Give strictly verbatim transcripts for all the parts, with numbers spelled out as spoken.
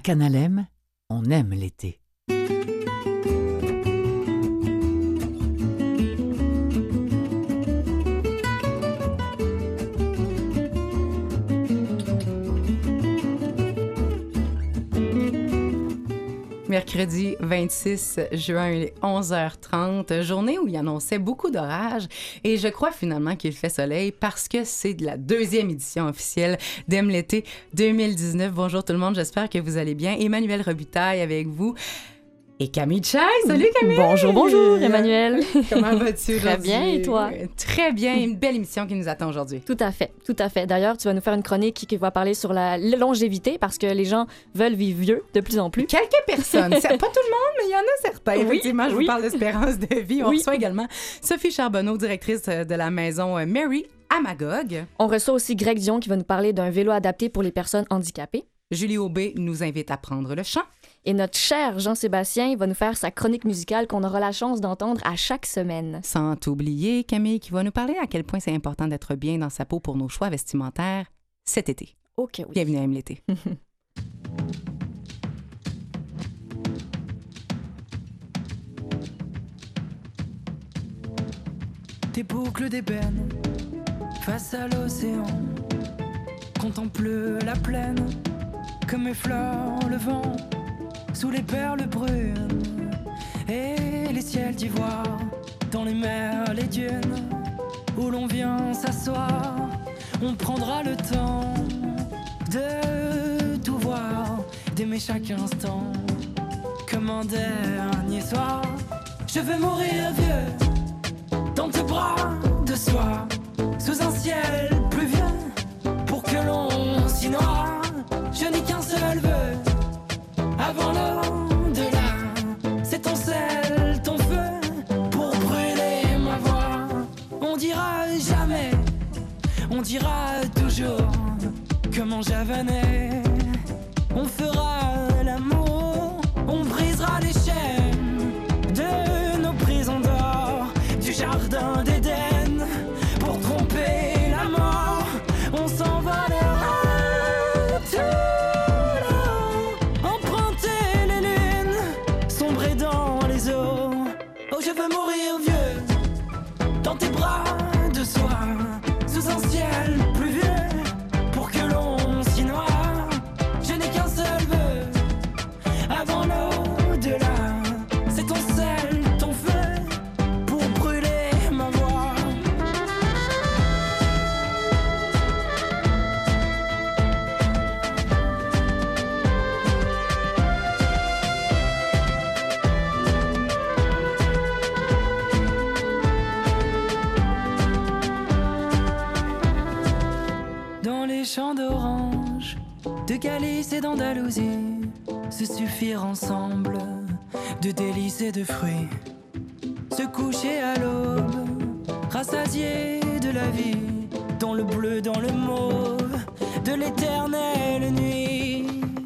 Canalem, on aime l'été. Mercredi vingt-six juin, il est onze heures trente, journée où il annonçait beaucoup d'orages et je crois finalement qu'il fait soleil parce que c'est de la deuxième édition officielle d'Aime l'été deux mille dix-neuf. Bonjour tout le monde, j'espère que vous allez bien. Emmanuel Robitaille avec vous. Et Camille Chai. Salut Camille! Bonjour, bonjour Emmanuel! Comment vas-tu? Très bien, et toi? Très bien, une belle émission qui nous attend aujourd'hui. Tout à fait, tout à fait. D'ailleurs, tu vas nous faire une chronique qui va parler sur la longévité parce que les gens veulent vivre vieux de plus en plus. Quelques personnes, c'est pas tout le monde, mais il y en a certains. Oui, effectivement, je oui. vous parle d'espérance de vie. On Oui. reçoit également Sophie Charbonneau, directrice de la maison Mary à Magog. On reçoit aussi Greg Dion qui va nous parler d'un vélo adapté pour les personnes handicapées. Julie Aubé nous invite à prendre le chant. Et notre cher Jean-Sébastien va nous faire sa chronique musicale qu'on aura la chance d'entendre à chaque semaine. Sans oublier Camille qui va nous parler à quel point c'est important d'être bien dans sa peau pour nos choix vestimentaires cet été. OK, oui. Bienvenue à Aime l'été. Tes boucles d'ébène face à l'océan, contemple la plaine comme effleure le vent sous les perles brunes et les ciels d'ivoire, dans les mers, les dunes où l'on vient s'asseoir. On prendra le temps de tout voir, d'aimer chaque instant comme un dernier soir. Je veux mourir vieux dans tes bras de soie, sous un ciel pluvieux pour que l'on s'y noie. Je n'ai qu'un seul vœu avant l'au-delà, c'est ton sel, ton feu pour brûler ma voix. On dira jamais, on dira toujours comment j'avenais. On fera l'amour, on brisera les chaînes de nos prisons d'or, du jardin d'Éden pour tromper la mort. On s'envolera tout là-haut, emprunter les lunes, sombrer dans les eaux. Oh, je veux mourir vieux dans tes bras de soie, sous un ciel pluvieux pour que l'on s'y noie. Je n'ai qu'un seul vœu avant l'au-delà, c'est ton sel, ton feu pour brûler ma voix. Dans les champs d'orange, de Galice et d'Andalousie, se suffire ensemble de délices et de fruits. Se coucher à l'aube, rassasié de la vie, dans le bleu, dans le mauve, de l'éternelle nuit.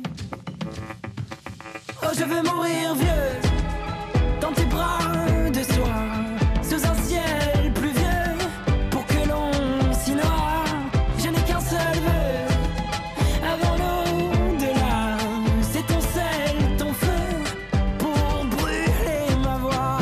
Oh, je veux mourir vieux dans tes bras de soie, sous un ciel pluvieux pour que l'on s'y noie. Je n'ai qu'un seul vœu avant l'au-delà, c'est ton sel, ton feu pour brûler ma voix.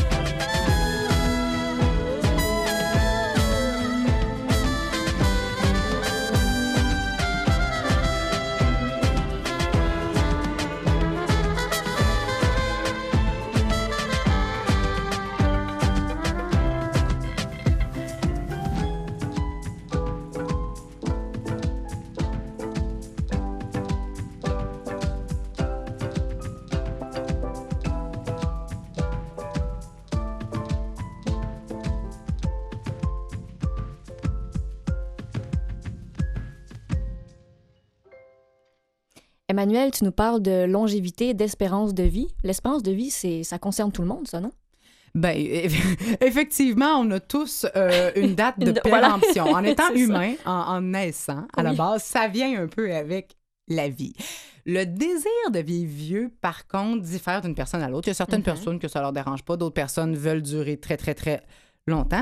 Emmanuel, tu nous parles de longévité, d'espérance de vie. L'espérance de vie, c'est, ça concerne tout le monde, ça, non? Ben, effectivement, on a tous euh, une date de Voilà. péremption. En étant C'est humain, en, en naissant, à la Oui. base, ça vient un peu avec la vie. Le désir de vivre vieux, par contre, diffère d'une personne à l'autre. Il y a certaines Mhm. personnes que ça leur dérange pas, d'autres personnes veulent durer très, très, très longtemps.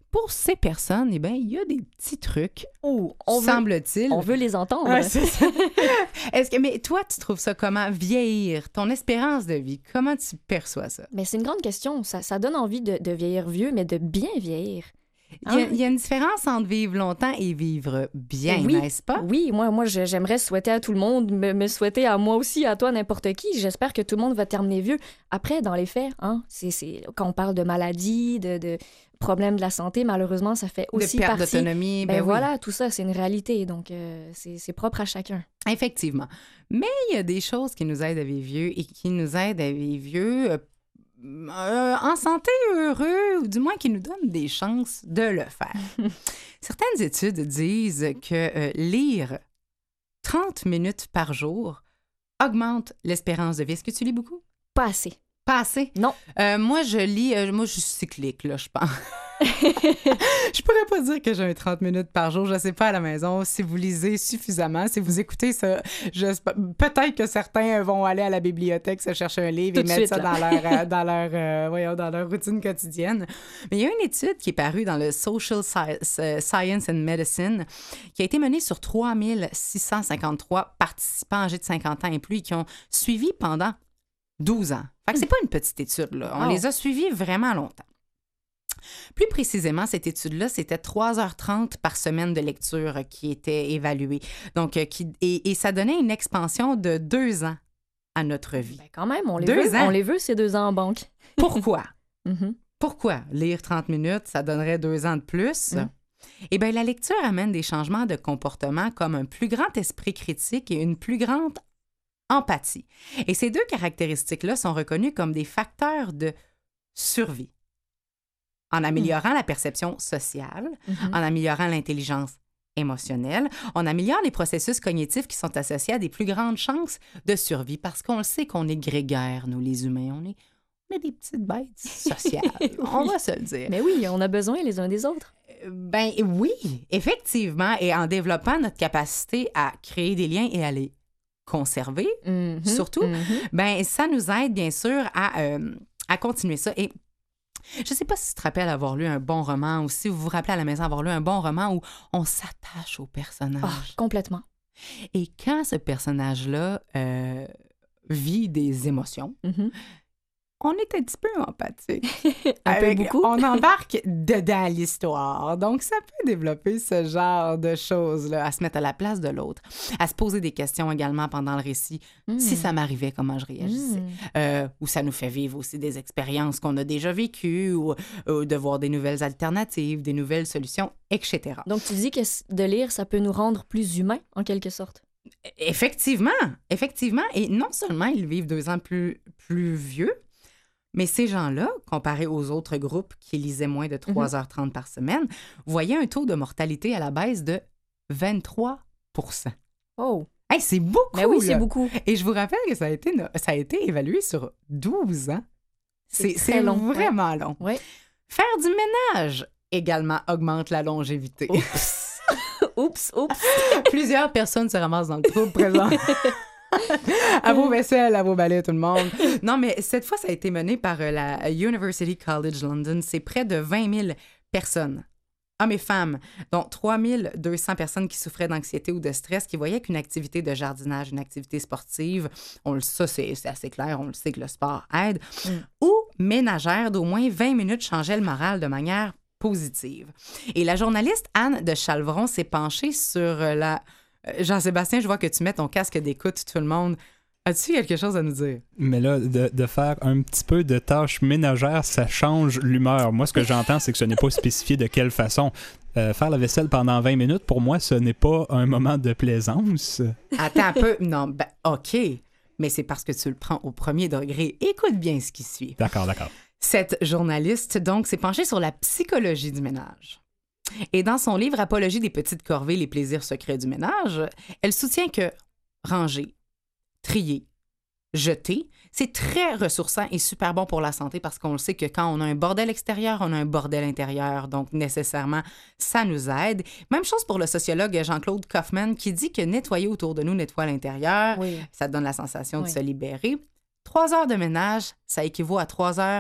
pour ces personnes, eh bien, il y a des petits trucs, Oh, on veut, semble-t-il. on veut les entendre. Ouais, c'est ça. Est-ce que, mais toi, tu trouves ça comment? Vieillir, ton espérance de vie, comment tu perçois ça? Mais c'est une grande question. Ça, ça donne envie de, de vieillir vieux, mais de bien vieillir. Il y, a, Hein? il y a une différence entre vivre longtemps et vivre bien, Oui. n'est-ce pas? Oui, moi, moi je- j'aimerais souhaiter à tout le monde, me, me souhaiter à moi aussi, à toi, n'importe qui. J'espère que tout le monde va terminer vieux. Après, dans les faits, hein, c'est, c'est, quand on parle de maladies, de, de problèmes de la santé, malheureusement, ça fait aussi de perte partie... d'autonomie, Ben, ben oui. voilà, tout ça, c'est une réalité. Donc, euh, c'est, c'est propre à chacun. Effectivement. Mais il y a des choses qui nous aident à vivre vieux et qui nous aident à vivre vieux euh, euh, en santé, heureux, ou du moins qui nous donnent des chances de le faire. Certaines études disent que euh, lire trente minutes par jour augmente l'espérance de vie. Est-ce que tu lis beaucoup? Pas assez. Pas assez? Non. Euh, moi, je lis... euh, moi, je suis cyclique, là, je pense. Je pourrais pas dire que j'ai un trente minutes par jour. Je sais pas à la maison si vous lisez suffisamment, si vous écoutez ça. Je, peut-être que certains vont aller à la bibliothèque se chercher un livre Tout et de mettre suite, ça là. dans leur, euh, dans, leur, euh, voyons, dans leur routine quotidienne. Mais il y a une étude qui est parue dans le Social Sci- Science and Medicine qui a été menée sur trois mille six cent cinquante-trois participants âgés de cinquante ans et plus qui ont suivi pendant douze ans. Fait que c'est pas une petite étude, là. On Oh. les a suivis vraiment longtemps. Plus précisément, cette étude-là, c'était trois heures trente par semaine de lecture euh, qui était évaluée. Donc, euh, qui, et, et ça donnait une expansion de deux ans à notre vie. Ben, quand même, on les, Deux veut, ans. on les veut, ces deux ans en banque. Pourquoi? Mhm. Pourquoi lire trente minutes, ça donnerait deux ans de plus? Mm. Eh bien, la lecture amène des changements de comportement comme un plus grand esprit critique et une plus grande empathie. Et ces deux caractéristiques-là sont reconnues comme des facteurs de survie. En améliorant la perception sociale, Mhm. en améliorant l'intelligence émotionnelle, on améliore les processus cognitifs qui sont associés à des plus grandes chances de survie parce qu'on le sait qu'on est grégaires, nous, les humains. On est, on est des petites bêtes sociales. On va se le dire. Mais oui, on a besoin les uns des autres. Ben oui, effectivement. Et en développant notre capacité à créer des liens et à les conserver, Mhm. surtout, Mhm. ben ça nous aide bien sûr à, euh, à continuer ça. Et je ne sais pas si tu te rappelles avoir lu un bon roman ou si vous vous rappelez à la maison avoir lu un bon roman où on s'attache au personnage. Ah, complètement. Et quand ce personnage-là euh, vit des émotions, Mhm. on est un petit peu empathique. Un peu Avec- beaucoup. On embarque dedans l'histoire. Donc, ça peut développer ce genre de choses-là, à se mettre à la place de l'autre, à se poser des questions également pendant le récit. Mm. Si ça m'arrivait, comment je réagissais? Mm. Euh, ou ça nous fait vivre aussi des expériences qu'on a déjà vécues, ou, ou de voir des nouvelles alternatives, des nouvelles solutions, et cetera. Donc, tu dis que c- de lire, ça peut nous rendre plus humains, en quelque sorte. Effectivement, effectivement. Et non seulement ils vivent deux ans plus, plus vieux, mais ces gens-là, comparés aux autres groupes qui lisaient moins de trois heures trente par semaine, voyaient un taux de mortalité à la baisse de vingt-trois pour cent. Oh! Hey, c'est beaucoup! Mais oui, là. c'est beaucoup. Et je vous rappelle que ça a été, no- ça a été évalué sur douze ans. C'est C'est très c'est long, vraiment long. Ouais. Faire du ménage également augmente la longévité. Oups! oups, oups! Plusieurs personnes se ramassent dans le trouble présent. À vos vaisselles, à vos balais, tout le monde. Non, mais cette fois, ça a été mené par euh, la University College London. C'est près de vingt mille personnes, hommes et femmes, dont trois mille deux cents personnes qui souffraient d'anxiété ou de stress, qui voyaient qu'une activité de jardinage, une activité sportive, on le, ça, c'est, c'est assez clair, on le sait que le sport aide, Mm. ou ménagère d'au moins vingt minutes changeait le moral de manière positive. Et la journaliste Anne de Chalvron s'est penchée sur euh, la... Euh, Jean-Sébastien, je vois que tu mets ton casque d'écoute, tout le monde. As-tu quelque chose à nous dire? Mais là, de, de faire un petit peu de tâches ménagères, ça change l'humeur. Moi, ce que j'entends, c'est que ce n'est pas spécifié de quelle façon. Euh, faire la vaisselle pendant vingt minutes, pour moi, ce n'est pas un moment de plaisance. Attends un peu. Non, ben, OK. Mais c'est parce que tu le prends au premier degré. Écoute bien ce qui suit. D'accord, d'accord. Cette journaliste, donc, s'est penchée sur la psychologie du ménage. Et dans son livre Apologie des petites corvées, les plaisirs secrets du ménage, elle soutient que ranger, trier, jeter, c'est très ressourçant et super bon pour la santé parce qu'on le sait que quand on a un bordel extérieur, on a un bordel intérieur. Donc, nécessairement, ça nous aide. Même chose pour le sociologue Jean-Claude Kaufmann qui dit que nettoyer autour de nous nettoie l'intérieur. Oui. Ça donne la sensation de Oui. se libérer. Trois heures de ménage, ça équivaut à trois heures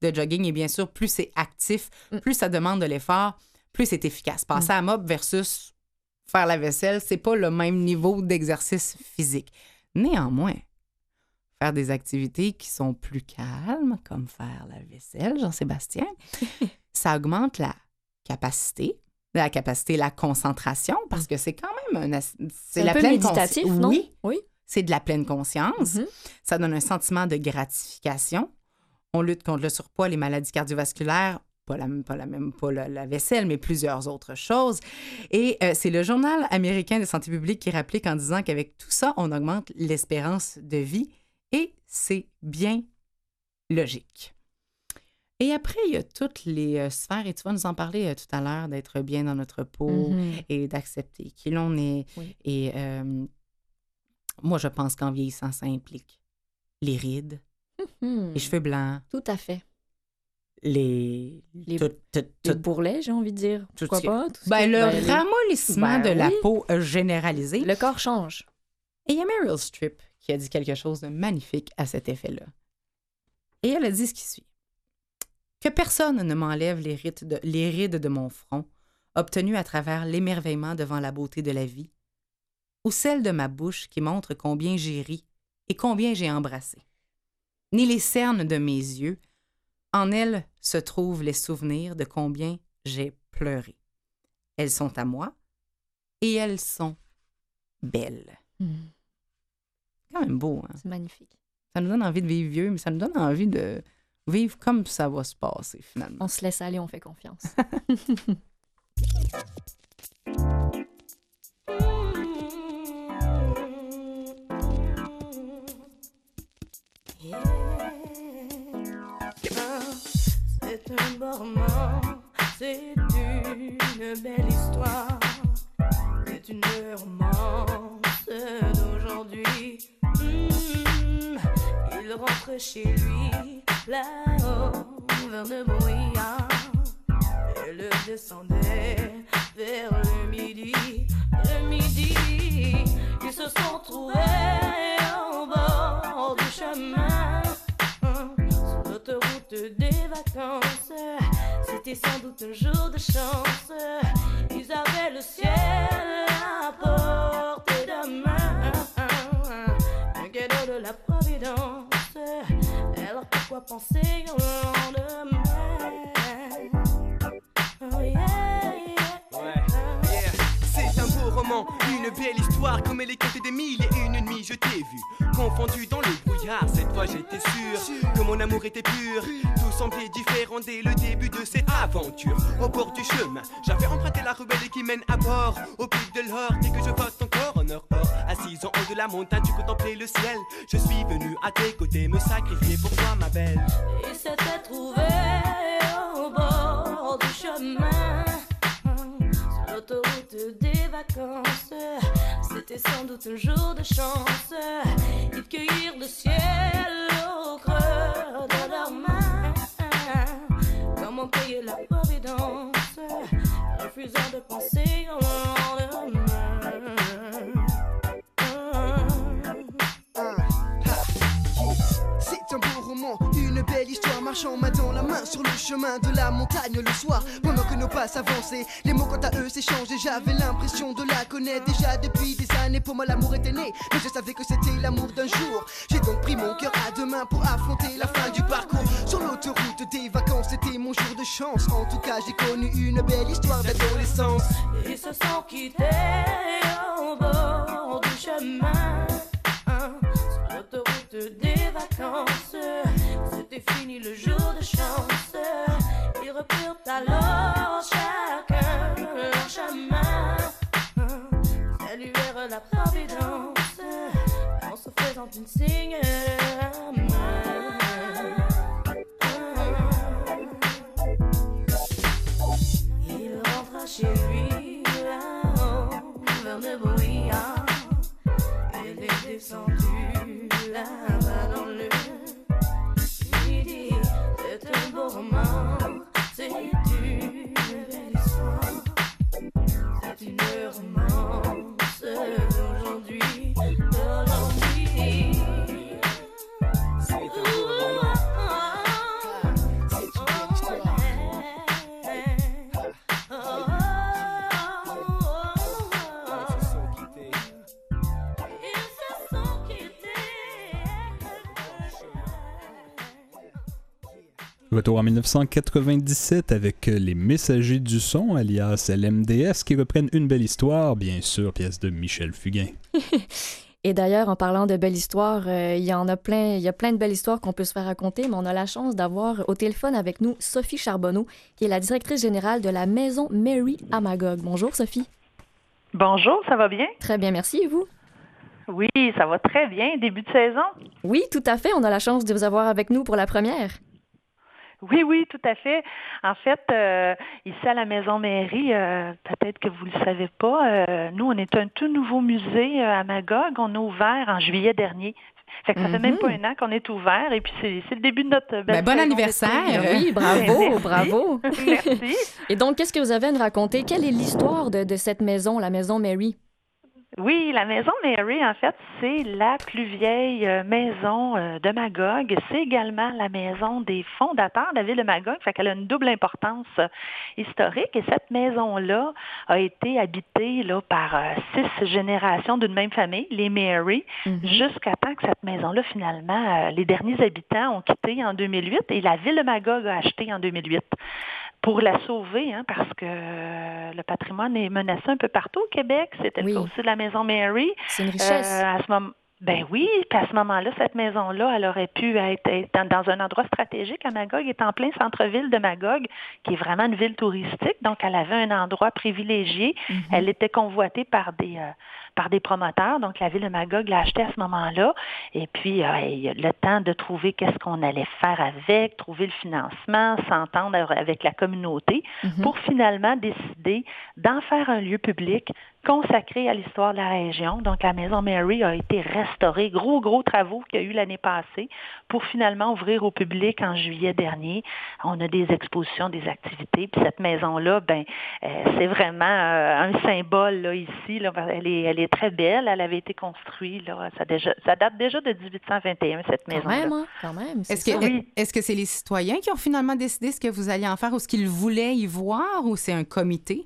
de jogging. Et bien sûr, plus c'est actif, Mm. plus ça demande de l'effort, plus c'est efficace. Passer Mm. à mop versus faire la vaisselle, c'est pas le même niveau d'exercice physique. Néanmoins, faire des activités qui sont plus calmes, comme faire la vaisselle, Jean-Sébastien, ça augmente la capacité, la capacité, la concentration, parce que c'est quand même un... ass- C'est un peu méditatif, consci- non? Oui, Oui. c'est de la pleine conscience. Mhm. Ça donne un sentiment de gratification. On lutte contre le surpoids, les maladies cardiovasculaires, pas la, pas la même, pas la, la vaisselle, mais plusieurs autres choses. Et euh, c'est le Journal américain de santé publique qui rappelait qu'en disant qu'avec tout ça, on augmente l'espérance de vie. Et c'est bien logique. Et après, il y a toutes les euh, sphères, et tu vas nous en parler euh, tout à l'heure, d'être bien dans notre peau Mhm. et d'accepter qui l'on est. Oui. Et euh, moi, je pense qu'en vieillissant, ça implique les rides, Mhm. les cheveux blancs, Tout à fait. les... Les- tout- tout- Les tout- bourrelets, j'ai envie de dire. Tout Pourquoi ce qui- pas? Tout ce ben, qui- le ben, les- ramollissement Ben de la oui. peau euh, généralisé. Le corps change. Et il y a Meryl Streep qui a dit quelque chose de magnifique à cet effet-là. Et elle a dit ce qui suit. Que personne ne m'enlève les, rides de, les rides de mon front, obtenues à travers l'émerveillement devant la beauté de la vie, ou celles de ma bouche qui montrent combien j'ai ri et combien j'ai embrassé. Ni les cernes de mes yeux, en elles se trouvent les souvenirs de combien j'ai pleuré. Elles sont à moi et elles sont belles. Mhm. C'est quand même beau, hein? C'est magnifique. Ça nous donne envie de vivre vieux, mais ça nous donne envie de vivre comme ça va se passer, finalement. On se laisse aller, on fait confiance. C'est un beau roman, c'est une belle histoire, c'est une romance d'aujourd'hui. Mmh, il rentre chez lui, là-haut, vers le brouillard, et le descendait vers le midi. Le midi, ils se sont trouvés au bord du chemin, sur l'autoroute des vacances. C'était sans doute un jour de chance. Ils avaient le ciel à portée de main, un cadeau de la Providence. Alors pourquoi penser au lendemain? Oh yeah, yeah. Ouais, yeah. C'est un beau roman, une belle histoire, comme elle est contée des mille et une nuits. Je t'ai vu, confondu dans le brouillard. Cette fois j'étais sûr que mon amour était pur. Tout semblait différent dès le début de cette aventure. Au bord du chemin, j'avais emprunté la ruelle qui mène à bord. Au pic de l'or, dès que je vote encore en or or. Assise en haut de la montagne, tu contemplais le ciel. Je suis venu à tes côtés me sacrifier pour toi, ma belle. Ils s'étaient trouvés au bord du chemin, sur l'autoroute des vacances. C'était sans doute un jour de chance. Ils cueillirent le ciel au creux de leurs mains. Comment payer la providence, refusant de penser au lendemain. C'est un beau roman, une belle histoire, marchant main dans la main sur le chemin de la montagne le soir. Pendant que nos pas s'avançaient, les mots quant à eux s'échangeaient. J'avais l'impression de la connaître déjà depuis des années. Pour moi l'amour était né, mais je savais que c'était l'amour d'un jour. J'ai donc pris mon cœur à deux mains pour affronter la fin du parcours. Sur l'autoroute des vacances, c'était mon jour de chance. En tout cas j'ai connu une belle histoire d'adolescence. Ils se sont quittés au bord du chemin, sur l'autoroute des vacances. C'était fini le jour de chance. Ils reprirent alors chacun leur chemin, saluèrent la providence en se faisant une signe de la main. Il rentra chez lui là-haut vers le brouillard. Elle est descendue là-bas dans le midi. C'est un beau roman, c'est une belle histoire, c'est une romance d'aujourd'hui, d'aujourd'hui. C'est un beau roman. Retour en dix-neuf cent quatre-vingt-dix-sept avec Les Messagers du Son, alias L M D S, qui reprennent Une belle histoire, bien sûr, pièce de Michel Fugain. Et d'ailleurs, en parlant de belles histoires, euh, il y en a plein, il y a plein de belles histoires qu'on peut se faire raconter, mais on a la chance d'avoir au téléphone avec nous Sophie Charbonneau, qui est la directrice générale de la Maison Mary à Magog. Bonjour, Sophie. Bonjour, ça va bien? Très bien, merci. Et vous? Oui, ça va très bien. Début de saison? Oui, tout à fait. On a la chance de vous avoir avec nous pour la première. Oui, oui, tout à fait. En fait, euh, ici à la Maison Mairie, euh, peut-être que vous ne le savez pas, euh, nous, on est un tout nouveau musée euh, à Magog. On a ouvert en juillet dernier. Fait que ça mm-hmm. fait même pas un an qu'on est ouvert et puis c'est, c'est le début de notre belle ben, bon anniversaire! Oui, bravo, Merci. bravo! Merci. Et donc, qu'est-ce que vous avez à nous raconter? Quelle est l'histoire de, de cette maison, la Maison Mary? Oui, la Maison Mary, en fait, c'est la plus vieille maison de Magog. C'est également la maison des fondateurs de la ville de Magog, fait qu'elle a une double importance historique. Et cette maison-là a été habitée là, par euh, six générations d'une même famille, les Mary, mm-hmm. jusqu'à temps que cette maison-là, finalement, euh, les derniers habitants ont quitté en deux mille huit et la ville de Magog a acheté en deux mille huit. Pour la sauver, hein, parce que euh, le patrimoine est menacé un peu partout au Québec. C'était oui. le cas aussi de la Maison Mary. C'est une richesse. Euh, à ce moment, ben oui, puis à ce moment-là, cette maison-là, elle aurait pu être, être dans un endroit stratégique à Magog, est en plein centre-ville de Magog, qui est vraiment une ville touristique. Donc, elle avait un endroit privilégié. Mm-hmm. Elle était convoitée par des... Euh, par des promoteurs. Donc, la ville de Magog l'a acheté à ce moment-là. Et puis, euh, il y a le temps de trouver qu'est-ce qu'on allait faire avec, trouver le financement, s'entendre avec la communauté mm-hmm. pour finalement décider d'en faire un lieu public consacré à l'histoire de la région. Donc, la Maison Mary a été restaurée. Gros, gros travaux qu'il y a eu l'année passée pour finalement ouvrir au public en juillet dernier. On a des expositions, des activités. Puis cette maison-là, ben, euh, c'est vraiment euh, un symbole là, ici. Là. Elle est, elle est très belle. Elle avait été construite. Là. Ça, déjà, ça date déjà de dix-huit cent vingt et un, cette maison-là. Quand même, hein? Quand même. Est-ce que, oui. est-ce que c'est les citoyens qui ont finalement décidé ce que vous alliez en faire ou ce qu'ils voulaient y voir ou c'est un comité?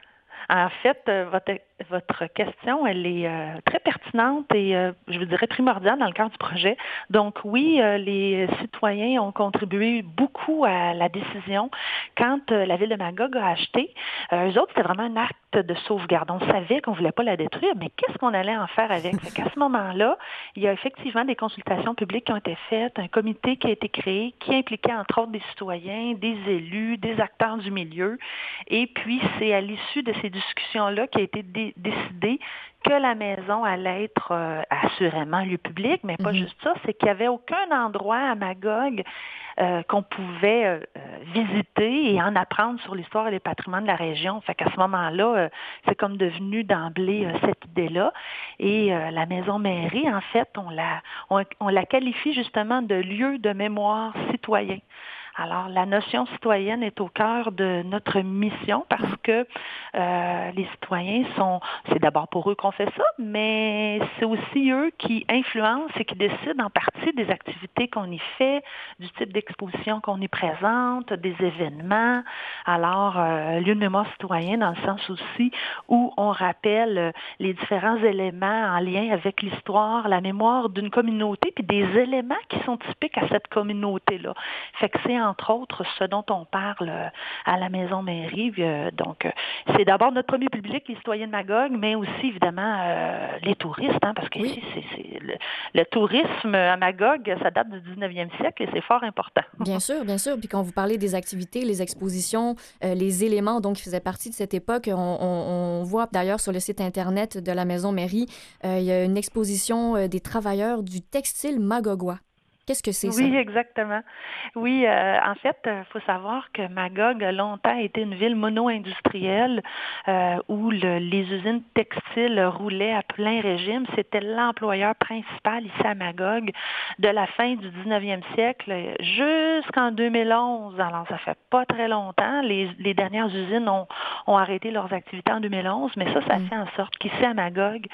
En fait, euh, votre, votre question, elle est euh, très pertinente et, euh, je vous dirais, primordiale dans le cadre du projet. Donc, oui, euh, les citoyens ont contribué beaucoup à la décision. Quand euh, la ville de Magog a acheté, euh, eux autres, c'était vraiment un acte de sauvegarde. On savait qu'on ne voulait pas la détruire, mais qu'est-ce qu'on allait en faire avec? Fait qu'à ce moment-là, il y a effectivement des consultations publiques qui ont été faites, un comité qui a été créé, qui impliquait entre autres des citoyens, des élus, des acteurs du milieu. Et puis, c'est à l'issue de ces discussions-là qui a été dé- décidé que la maison allait être euh, assurément lieu public, mais pas mm-hmm. juste ça, c'est qu'il n'y avait aucun endroit à Magog euh, qu'on pouvait euh, visiter et en apprendre sur l'histoire et les patrimoines de la région. Fait qu'à ce moment-là, euh, c'est comme devenu d'emblée euh, cette idée-là. Et euh, la Maison Mairie, en fait, on la, on, on la qualifie justement de lieu de mémoire citoyen. Alors, la notion citoyenne est au cœur de notre mission parce que euh, les citoyens sont, c'est d'abord pour eux qu'on fait ça, mais c'est aussi eux qui influencent et qui décident en partie des activités qu'on y fait, du type d'exposition qu'on y présente, des événements. Alors, euh, lieu de mémoire citoyen dans le sens aussi où on rappelle les différents éléments en lien avec l'histoire, la mémoire d'une communauté, puis des éléments qui sont typiques à cette communauté-là. Fait que c'est entre autres ce dont on parle à la Maison Mairie. Donc, c'est d'abord notre premier public, les citoyens de Magog, mais aussi, évidemment, euh, les touristes, hein, parce que oui. c'est, c'est le, le tourisme à Magog, ça date du dix-neuvième siècle et c'est fort important. Bien sûr, bien sûr. Puis quand vous parlez des activités, les expositions, euh, les éléments donc, qui faisaient partie de cette époque, on, on, on voit d'ailleurs sur le site Internet de la Maison Mairie, euh, il y a une exposition euh, des travailleurs du textile magogois. Qu'est-ce que c'est ça? Oui, exactement. Oui, euh, en fait, il euh, faut savoir que Magog a longtemps été une ville mono-industrielle euh, où le, les usines textiles roulaient à plein régime. C'était l'employeur principal ici à Magog de la fin du dix-neuvième siècle jusqu'en deux mille onze. Alors, ça fait pas très longtemps. Les, les dernières usines ont, ont arrêté leurs activités en deux mille onze, mais ça, ça mmh. fait en sorte qu'ici à Magog,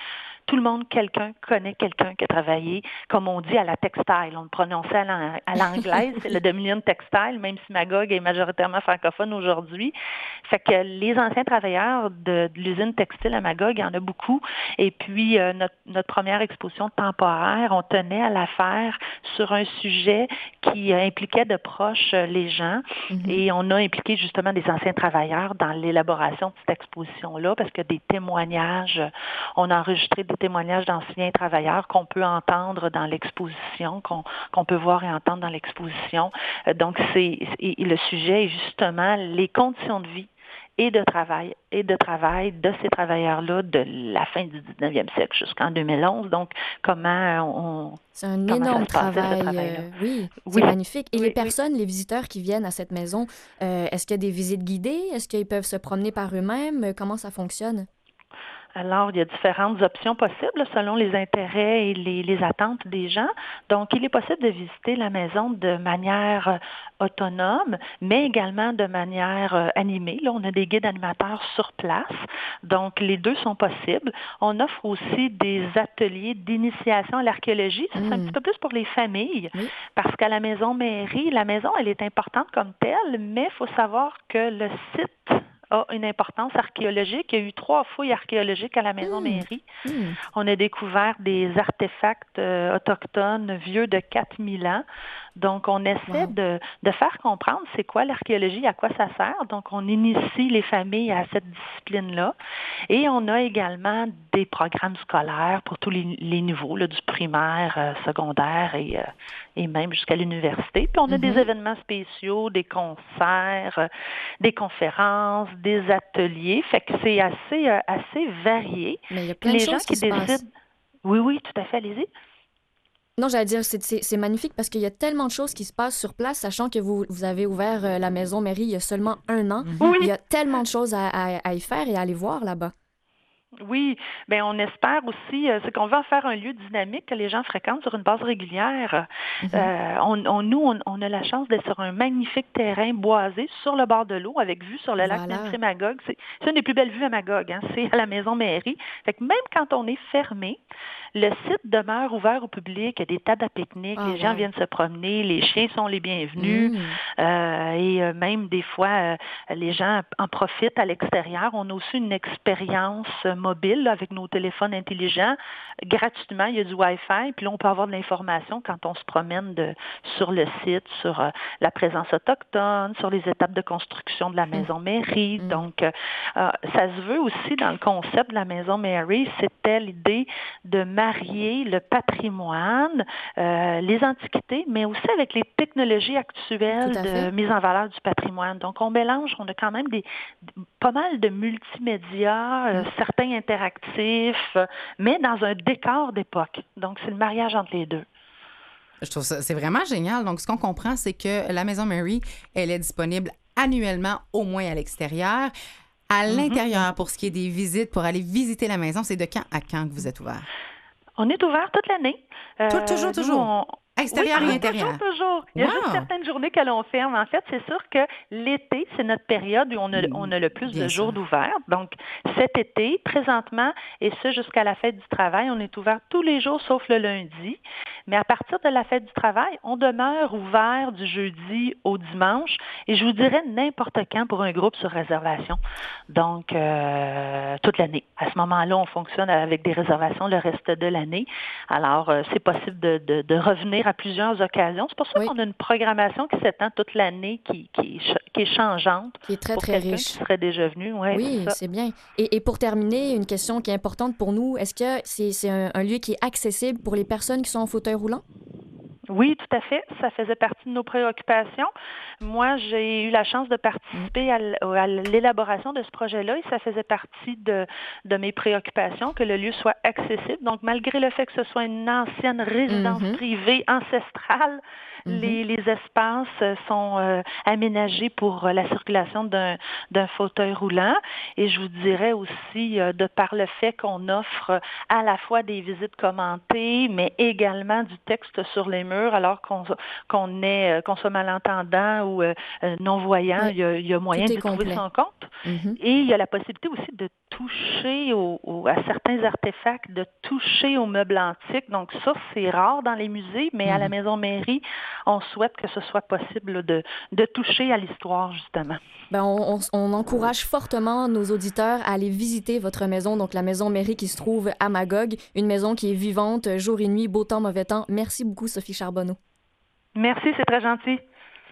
tout le monde, quelqu'un connaît quelqu'un qui a travaillé, comme on dit, à la textile. On le prononçait à, l'ang- à l'anglaise, c'est le Dominion Textile, même si Magog est majoritairement francophone aujourd'hui. Fait que les anciens travailleurs de, de l'usine textile à Magog, il y en a beaucoup. Et puis, euh, notre, notre première exposition temporaire, on tenait à la faire sur un sujet qui euh, impliquait de proche euh, les gens. Mm-hmm. Et on a impliqué justement des anciens travailleurs dans l'élaboration de cette exposition-là, parce que des témoignages, on a enregistré des témoignages d'anciens travailleurs qu'on peut entendre dans l'exposition, qu'on, qu'on peut voir et entendre dans l'exposition. Donc, c'est, et le sujet est justement les conditions de vie et de travail et de travail de ces travailleurs-là de la fin du dix-neuvième siècle jusqu'en deux mille onze. Donc, comment on... C'est un énorme travail. Euh, oui, c'est oui. magnifique. Et oui, les personnes, oui. les visiteurs qui viennent à cette maison, euh, est-ce qu'il y a des visites guidées? Est-ce qu'ils peuvent se promener par eux-mêmes? Comment ça fonctionne? Alors, il y a différentes options possibles selon les intérêts et les, les attentes des gens. Donc, il est possible de visiter la maison de manière euh, autonome, mais également de manière euh, animée. Là, on a des guides animateurs sur place. Donc, les deux sont possibles. On offre aussi des ateliers d'initiation à l'archéologie. C'est mmh. un petit peu plus pour les familles, oui. parce qu'à la maison mairie, la maison, elle est importante comme telle, mais il faut savoir que le site a une importance archéologique. Il y a eu trois fouilles archéologiques à la Maison mmh. Mairie. Mmh. On a découvert des artefacts euh, autochtones vieux de quatre mille ans. Donc, on essaie wow. de, de faire comprendre c'est quoi l'archéologie, à quoi ça sert. Donc, on initie les familles à cette discipline-là. Et on a également des programmes scolaires pour tous les, les niveaux, là, du primaire, euh, secondaire et, euh, et même jusqu'à l'université. Puis, on a mm-hmm. des événements spéciaux, des concerts, euh, des conférences, des ateliers. Fait que c'est assez, euh, assez varié. Mais il y a plein les de gens qui, qui décident. Passe. Oui, oui, tout à fait. Allez-y. Non, j'allais dire, c'est, c'est, c'est magnifique parce qu'il y a tellement de choses qui se passent sur place, sachant que vous, vous avez ouvert euh, la Maison Mairie il y a seulement un an. Oui. Il y a tellement de choses à, à, à y faire et à aller voir là-bas. Oui, bien on espère aussi, euh, c'est qu'on veut en faire un lieu dynamique que les gens fréquentent sur une base régulière. Mm-hmm. Euh, on, on, nous, on, on a la chance d'être sur un magnifique terrain boisé sur le bord de l'eau avec vue sur le voilà. lac Nintré-Magog. C'est, c'est une des plus belles vues à Magog, hein, c'est à la Maison Mairie. Fait que même quand on est fermé, le site demeure ouvert au public, il y a des tables à pique-nique, ah, les gens ouais. viennent se promener, les chiens sont les bienvenus mm. euh, et euh, même des fois, euh, les gens en profitent à l'extérieur. On a aussi une expérience mobile là, avec nos téléphones intelligents. Gratuitement, il y a du Wi-Fi, puis là, on peut avoir de l'information quand on se promène de, sur le site, sur euh, la présence autochtone, sur les étapes de construction de la Maison Mairie. Mm. Donc, euh, ça se veut aussi dans le concept de la Maison Mairie, c'était l'idée de marier le patrimoine, euh, les antiquités, mais aussi avec les technologies actuelles de mise en valeur du patrimoine. Donc, on mélange, on a quand même des, pas mal de multimédia, euh, mm. certains interactifs, euh, mais dans un décor d'époque. Donc, c'est le mariage entre les deux. Je trouve ça, c'est vraiment génial. Donc, ce qu'on comprend, c'est que la Maison Mairie, elle est disponible annuellement, au moins à l'extérieur. À mm-hmm. l'intérieur, pour ce qui est des visites, pour aller visiter la maison, c'est de quand à quand que vous êtes ouvert? On est ouvert toute l'année. Euh, Tout, toujours, toujours? On... Extérieur oui, et intérieur? Toujours, toujours. Il y a wow. juste certaines journées que l'on ferme. En fait, c'est sûr que l'été, c'est notre période où on a, on a le plus Bien de jours d'ouvert. Donc, cet été, présentement, et ce jusqu'à la fête du travail, on est ouvert tous les jours sauf le lundi. Mais à partir de la fête du travail, on demeure ouvert du jeudi au dimanche. Et je vous dirais n'importe quand pour un groupe sur réservation. Donc, euh, toute l'année. À ce moment-là, on fonctionne avec des réservations le reste de l'année. Alors, euh, c'est possible de, de, de revenir à plusieurs occasions. C'est pour ça oui. qu'on a une programmation qui s'étend toute l'année, qui, qui, qui est changeante. Qui est très, pour très quelqu'un riche. Qui serait déjà venu. Ouais, oui, c'est, c'est bien. Et, et pour terminer, une question qui est importante pour nous, est-ce que c'est, c'est un, un lieu qui est accessible pour les personnes qui sont en fauteuil roulant? Oui, tout à fait. Ça faisait partie de nos préoccupations. Moi, j'ai eu la chance de participer à, à l'élaboration de ce projet-là et ça faisait partie de, de mes préoccupations, que le lieu soit accessible. Donc, malgré le fait que ce soit une ancienne résidence mm-hmm. privée ancestrale, Les, les espaces sont euh, aménagés pour euh, la circulation d'un, d'un fauteuil roulant. Et je vous dirais aussi, euh, de par le fait qu'on offre euh, à la fois des visites commentées, mais également du texte sur les murs, alors qu'on, qu'on, est, euh, qu'on soit malentendant ou euh, non-voyant, oui. il, y a, il y a moyen de trouver son compte. Mm-hmm. Et il y a la possibilité aussi de toucher au, au, à certains artefacts, de toucher aux meubles antiques. Donc ça, c'est rare dans les musées, mais mm-hmm. à la Maison Mairie, on souhaite que ce soit possible de, de toucher à l'histoire, justement. Ben, on, on, on encourage fortement nos auditeurs à aller visiter votre maison, donc la Maison Mairie qui se trouve à Magog, une maison qui est vivante jour et nuit, beau temps, mauvais temps. Merci beaucoup, Sophie Charbonneau. Merci, c'est très gentil.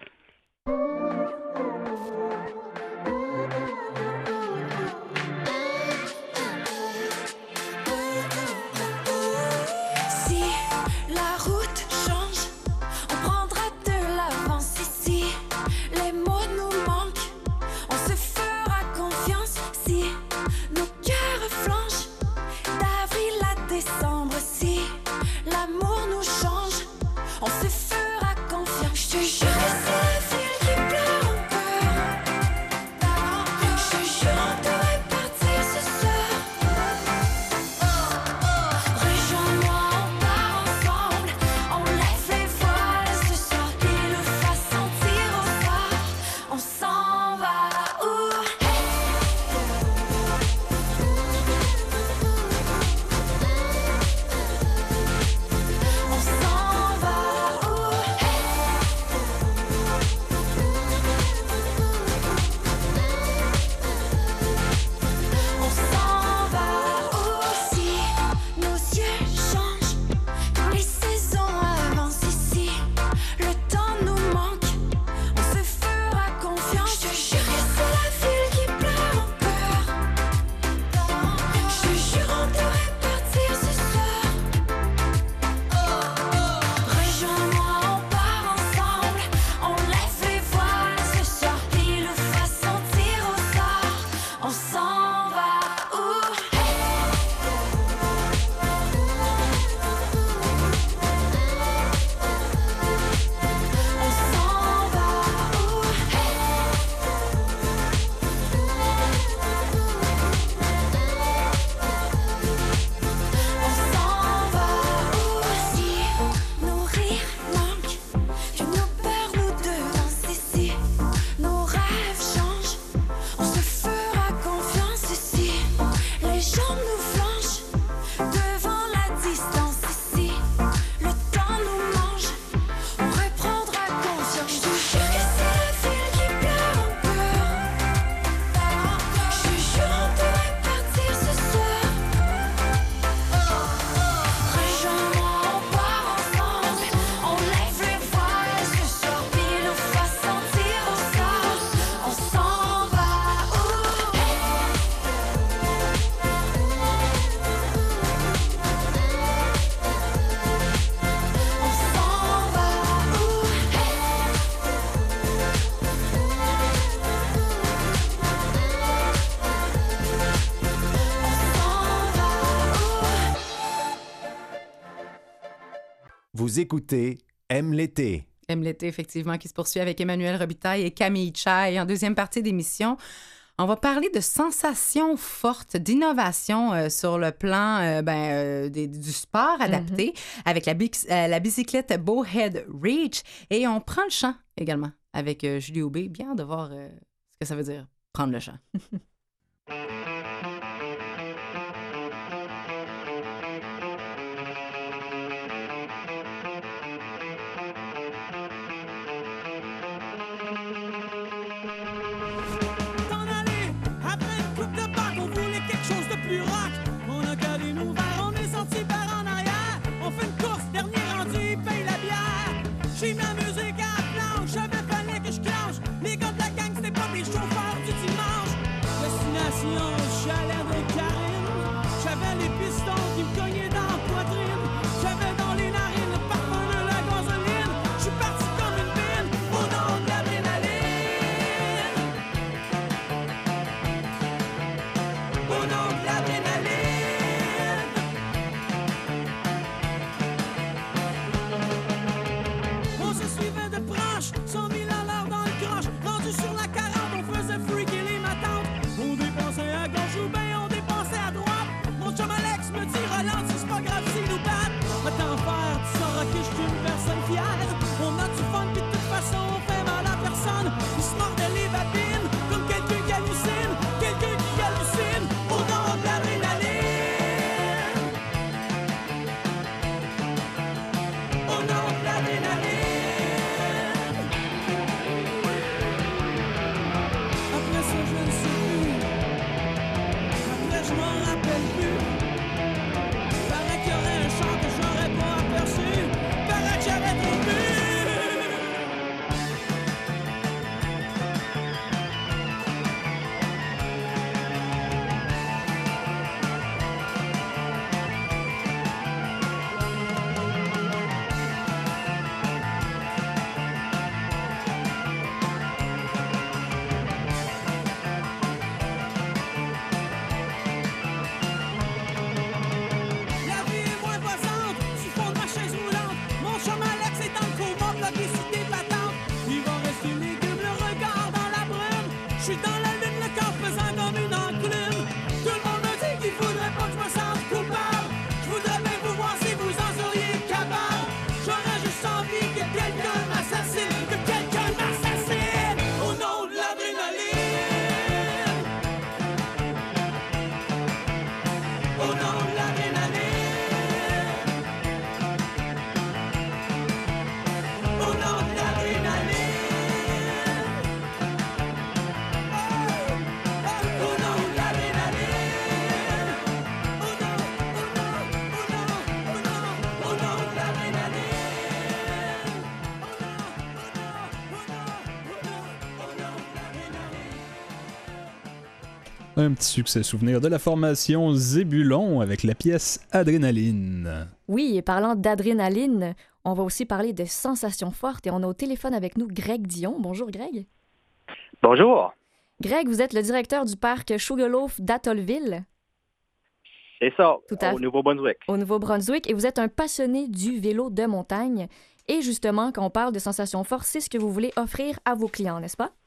Vous écoutez Aime l'été. Aime l'été, effectivement, qui se poursuit avec Emmanuel Robitaille et Camille Chaille. En deuxième partie d'émission, on va parler de sensations fortes, d'innovation euh, sur le plan euh, ben, euh, des, du sport adapté mm-hmm. avec la, bic- euh, la bicyclette Bowhead Reach. Et on prend le champ également avec euh, Julie Aubé. Bien de voir euh, ce que ça veut dire, prendre le champ. Destination Après ça, je ne sais plus. Après, je m'en rappelle plus. Paraît qu'il y aurait un chant que j'aurais pas aperçu. Paraît que j'avais trop bu. La vie est moins pesante, du fond de ma chaise roulante. Mon chum Alex est dans le coma, la vie sur des patentes. Il va rester légume, le regard dans la brume. Je suis dans la lune, le corps pesant comme une enclume. Tout le monde me dit qu'il faudrait pas que je me sente coupable. Je voudrais bien vous voir si vous en seriez capable. J'aurais juste envie que quelqu'un m'assassine, que quelqu'un m'assassine au nom de l'adrénaline. Au nom de l'adrénaline. Au nom de l'adrénaline. Au nom de l'adrénaline. Au nom, au nom, au nom, au nom, au nom de l'adrénaline. Au nom, au nom, au nom, au nom de l'adrénaline. Un petit succès souvenir de la formation Zébulon avec la pièce Adrénaline. Oui, et parlant d'adrénaline, on va aussi parler de sensations fortes et on a au téléphone avec nous Greg Dion. Bonjour Greg. Bonjour, Greg, vous êtes le directeur du parc Sugarloaf d'Atollville, c'est ça, Tout à au fait. Nouveau-Brunswick. au Nouveau-Brunswick, et vous êtes un passionné du vélo de montagne. Et justement, quand on parle de sensations fortes, c'est ce que vous voulez offrir à vos clients, n'est-ce pas?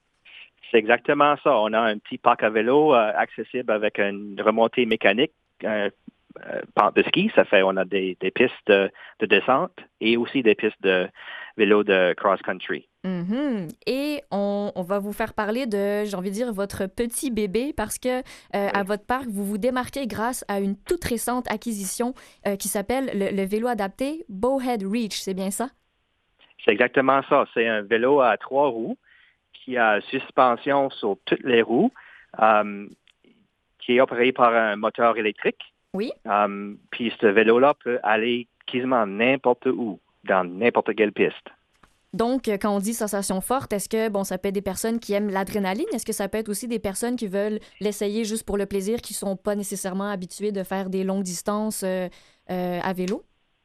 C'est exactement ça. On a un petit parc à vélo euh, accessible avec une remontée mécanique, euh, euh, pente de ski. Ça fait on a des, des pistes de, de descente et aussi des pistes de vélo de cross-country. Mhm. Et on, on va vous faire parler de, j'ai envie de dire, votre petit bébé parce que euh, à votre parc, vous vous démarquez grâce à une toute récente acquisition euh, qui s'appelle le, le vélo adapté Bowhead Reach. C'est bien ça? C'est exactement ça. C'est un vélo à trois roues qui a suspension sur toutes les roues, euh, qui est opéré par un moteur électrique. Oui. Euh, puis ce vélo-là peut aller quasiment n'importe où, dans n'importe quelle piste. Donc, euh, quand on dit sensation forte, est-ce que, bon, ça peut être des personnes qui aiment l'adrénaline? Est-ce que ça peut être aussi des personnes qui veulent l'essayer juste pour le plaisir, qui sont pas nécessairement habituées de faire des longues distances euh, euh, à vélo?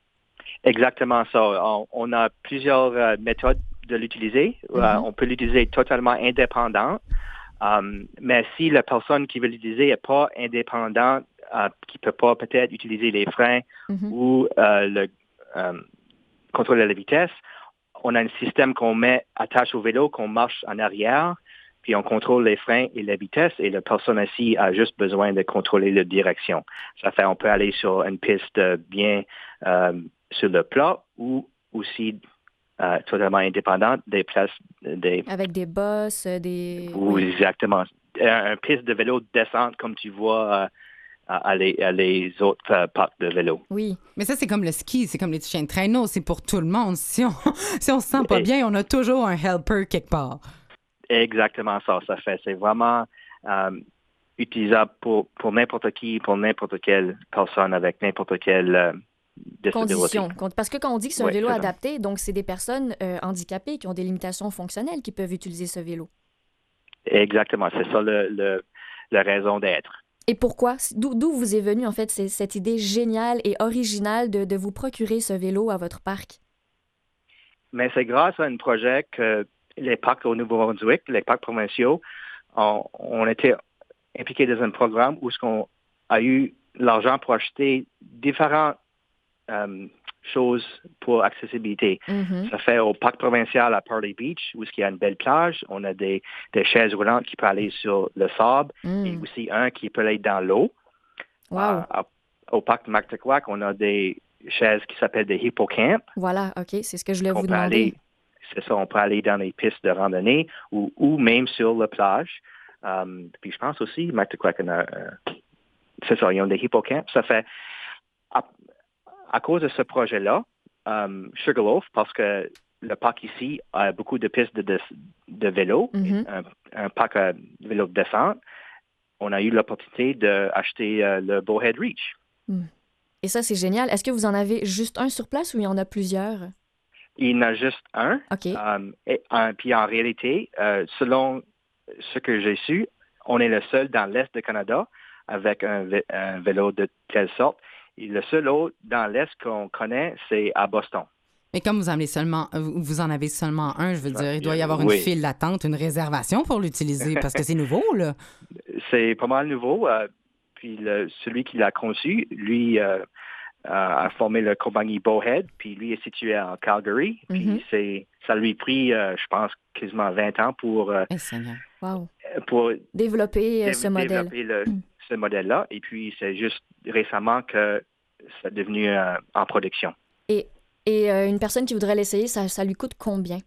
Exactement ça. On, on a plusieurs euh, méthodes de l'utiliser. Euh, Mhm. on peut l'utiliser totalement indépendant. Um, mais si la personne qui veut l'utiliser n'est pas indépendante, euh, qui ne peut pas peut-être utiliser les freins Mhm. ou euh, le euh, contrôler la vitesse, on a un système qu'on met attache au vélo, qu'on marche en arrière, puis on contrôle les freins et la vitesse, et la personne assise a juste besoin de contrôler la direction. Ça fait on peut aller sur une piste bien euh, sur le plat ou aussi euh, totalement indépendante des places des Avec des bosses, euh, des... oui, exactement. Un, un piste de vélo descente comme tu vois euh, à, à les, à les autres euh, parcs de vélo. Oui. Mais ça, c'est comme le ski, c'est comme les chiens de traîneau, c'est pour tout le monde. Si on si on se sent pas Et- bien, on a toujours un helper quelque part. Exactement ça, ça fait. C'est vraiment euh, utilisable pour, pour n'importe qui, pour n'importe quelle personne avec n'importe quelle euh, disabilité. Conditions. Con- Parce que quand on dit que c'est un Oui, vélo c'est ça. adapté, donc c'est des personnes euh, handicapées qui ont des limitations fonctionnelles qui peuvent utiliser ce vélo. Exactement, c'est ça le, le, la raison d'être. Et pourquoi? D'où d'où vous est venue, en fait, c'est- cette idée géniale et originale de, de vous procurer ce vélo à votre parc? Mais c'est grâce à un projet que les parcs au Nouveau-Brunswick, les parcs provinciaux, ont, ont été impliqués dans un programme où ce qu'on a eu l'argent pour acheter différentes euh, choses pour accessibilité. Mhm. Ça fait au parc provincial à Pearly Beach, où il y a une belle plage, on a des, des chaises roulantes qui peuvent aller sur le sable Mm. et aussi un qui peut aller dans l'eau. Wow. À- à- au parc de Mactaquac, on a des chaises qui s'appellent des hippocamps. Voilà, OK, c'est ce que je voulais On vous peut demander. aller, c'est ça, on peut aller dans les pistes de randonnée ou, ou même sur la plage. Um, puis je pense aussi, Mactaquac, on a, euh, c'est ça, ils ont des hippocamps. Ça fait, à, à cause de ce projet-là, um, Sugarloaf parce que le parc ici a beaucoup de pistes de, de, de vélo, Mm-hmm. un, un parc de vélo de descente. On a eu l'opportunité d'acheter euh, le Bowhead Reach. Mm. Et ça, c'est génial. Est-ce que vous en avez juste un sur place ou il y en a plusieurs? Il y en a juste un. OK. Um, et, um, puis en réalité, euh, selon ce que j'ai su, on est le seul dans l'Est du Canada avec un, vé- un vélo de telle sorte. Et le seul autre dans l'Est qu'on connaît, c'est à Boston. Mais comme vous en avez seulement, vous en avez seulement un, je veux dire, il doit y avoir une Oui. file d'attente, une réservation pour l'utiliser parce que c'est nouveau, là. C'est pas mal nouveau. Euh, puis le, celui qui l'a conçu, lui, euh, a formé la compagnie Bowhead, puis lui est situé à Calgary. Puis Mhm. c'est, ça lui a pris, euh, je pense, quasiment vingt ans pour, euh, Eh, Seigneur. Wow. pour Développer euh, dé- ce modèle. développer le, ce modèle-là. Et puis c'est juste récemment que c'est devenu euh, en production. Et, et euh, une personne qui voudrait l'essayer, ça, ça lui coûte combien?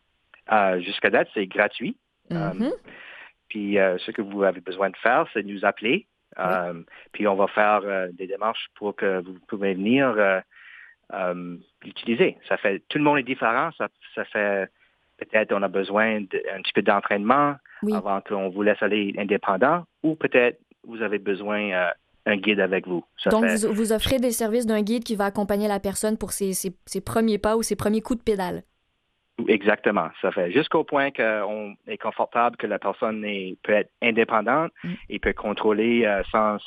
Euh, jusqu'à date, c'est gratuit. Mhm. Euh, puis euh, ce que vous avez besoin de faire, c'est de nous appeler. Euh, puis on va faire euh, des démarches pour que vous pouvez venir euh, euh, l'utiliser. Ça fait, tout le monde est différent. Ça, ça fait peut-être on a besoin d'un petit peu d'entraînement Oui. avant qu'on vous laisse aller indépendant, ou peut-être vous avez besoin euh, un guide avec vous. Ça Donc, fait- vous, vous offrez des services d'un guide qui va accompagner la personne pour ses, ses, ses premiers pas ou ses premiers coups de pédale. Exactement. Ça fait jusqu'au point qu'on est confortable que la personne est, peut être indépendante Mm. et peut contrôler euh, sans,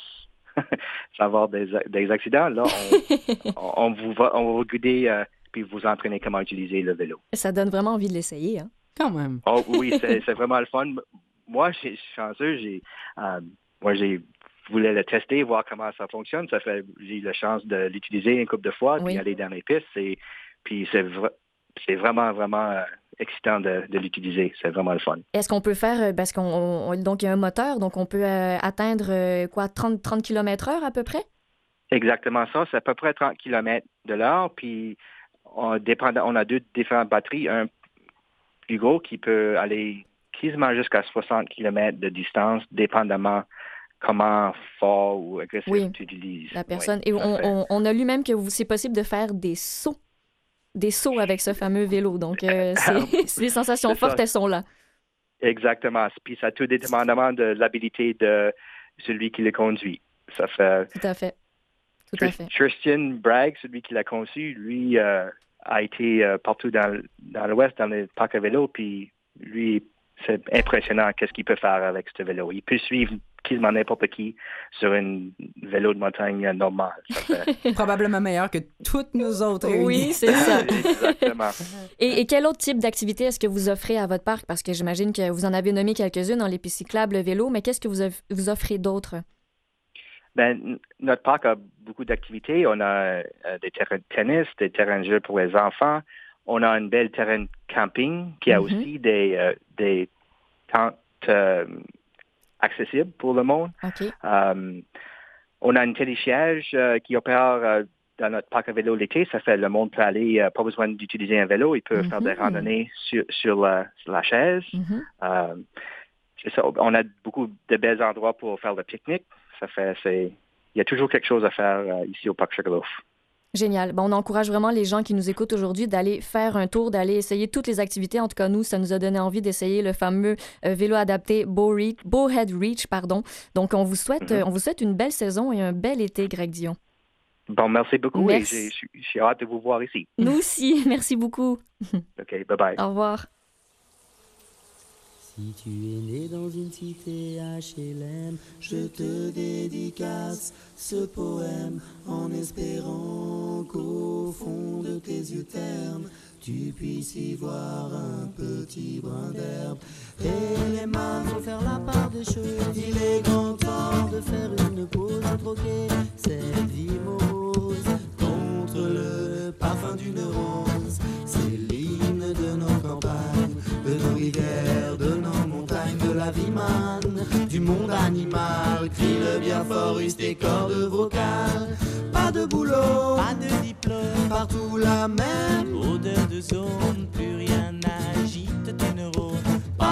sans avoir des, des accidents. Là, on, on, on vous va, on va vous guider euh, puis vous entraîner comment utiliser le vélo. Ça donne vraiment envie de l'essayer. Hein? Quand même. Oh oui, c'est, c'est vraiment le fun. Moi, j'ai- je suis chanceux. J'ai, euh, moi, j'ai voulu le tester, voir comment ça fonctionne. Ça fait, j'ai eu la chance de l'utiliser une couple de fois, Oui. puis aller dans les pistes. Et, puis c'est, vra- c'est vraiment, vraiment euh, excitant de, de l'utiliser. C'est vraiment le fun. Est-ce qu'on peut faire, euh, parce qu'on on- donc il y a un moteur, donc on peut euh, atteindre euh, quoi, trente, trente kilomètres heure à peu près? Exactement ça. C'est à peu près trente kilomètres de l'heure. Puis on, dépend, on a deux différentes batteries. Un plus gros qui peut aller quasiment jusqu'à soixante kilomètres de distance, dépendamment comment fort ou agressif Oui, tu utilises. La personne. Oui, Et ça on, fait- on- on a lu même que vous- c'est possible de faire des sauts. Des sauts avec ce fameux vélo. Donc, euh, c'est, c'est les sensations C'est ça. fortes, elles sont là. Exactement. Puis ça tout dépendamment de l'habilité de celui qui le conduit. Ça fait... Tout à fait. Tout à fait. Tristan Bragg, celui qui l'a conçu, lui euh, a été euh, partout dans, l- dans l'Ouest, dans les parcs à vélo, puis lui, c'est impressionnant qu'est-ce qu'il peut faire avec ce vélo. Il peut suivre quasiment n'importe qui sur un vélo de montagne normal. Ça fait... Probablement meilleur que toutes nous autres réunies. Oui, c'est ça. Exactement. Et, et quel autre type d'activité est-ce que vous offrez à votre parc? Parce que j'imagine que vous en avez nommé quelques-unes dans les pistes cyclables, le vélo, mais qu'est-ce que vous, off- vous offrez d'autre? Ben, n- notre parc a beaucoup d'activités. On a euh, des terrains de tennis, des terrains de jeu pour les enfants. On a un bel terrain de camping qui a Mhm. aussi des, euh, des tentes euh, accessibles pour le monde. OK. Euh, on a un télésiège euh, qui opère euh, dans notre parc à vélo l'été. Ça fait le monde peut aller, euh, pas besoin d'utiliser un vélo. Il peut faire des Mhm. randonnées sur, sur, la, sur la chaise. Mhm. Euh, c'est ça. On a beaucoup de bels endroits pour faire le pique-nique. Ça fait, c'est, il y a toujours quelque chose à faire euh, ici au parc Sugarloaf. Génial. Bon, on encourage vraiment les gens qui nous écoutent aujourd'hui d'aller faire un tour, d'aller essayer toutes les activités. En tout cas, nous, ça nous a donné envie d'essayer le fameux euh, vélo adapté Bow Reach- Bowhead Reach. Pardon. Donc, on vous souhaite, Mhm. euh, on vous souhaite une belle saison et un bel été, Greg Dion. Bon, merci beaucoup Merci. et j'ai, j'ai, j'ai hâte de vous voir ici. Nous aussi. Merci beaucoup. OK, bye-bye. Au revoir. Si tu es né dans une cité H L M, je te dédicace ce poème en espérant qu'au fond de tes yeux ternes, tu puisses y voir un petit brin d'herbe. Et les mains vont faire la part des choses. Il est grand temps de faire une pause, troquer cette vie morose contre le parfum d'une rose. C'est l'hymne de nos campagnes, de nos rivières, de nos montagnes, de la vie manne, du monde animal. Crie le bien fort, use tes cordes vocales. Pas de boulot, pas de diplôme, partout la même odeur de zone, plus rien n'agite tes neurones. Pas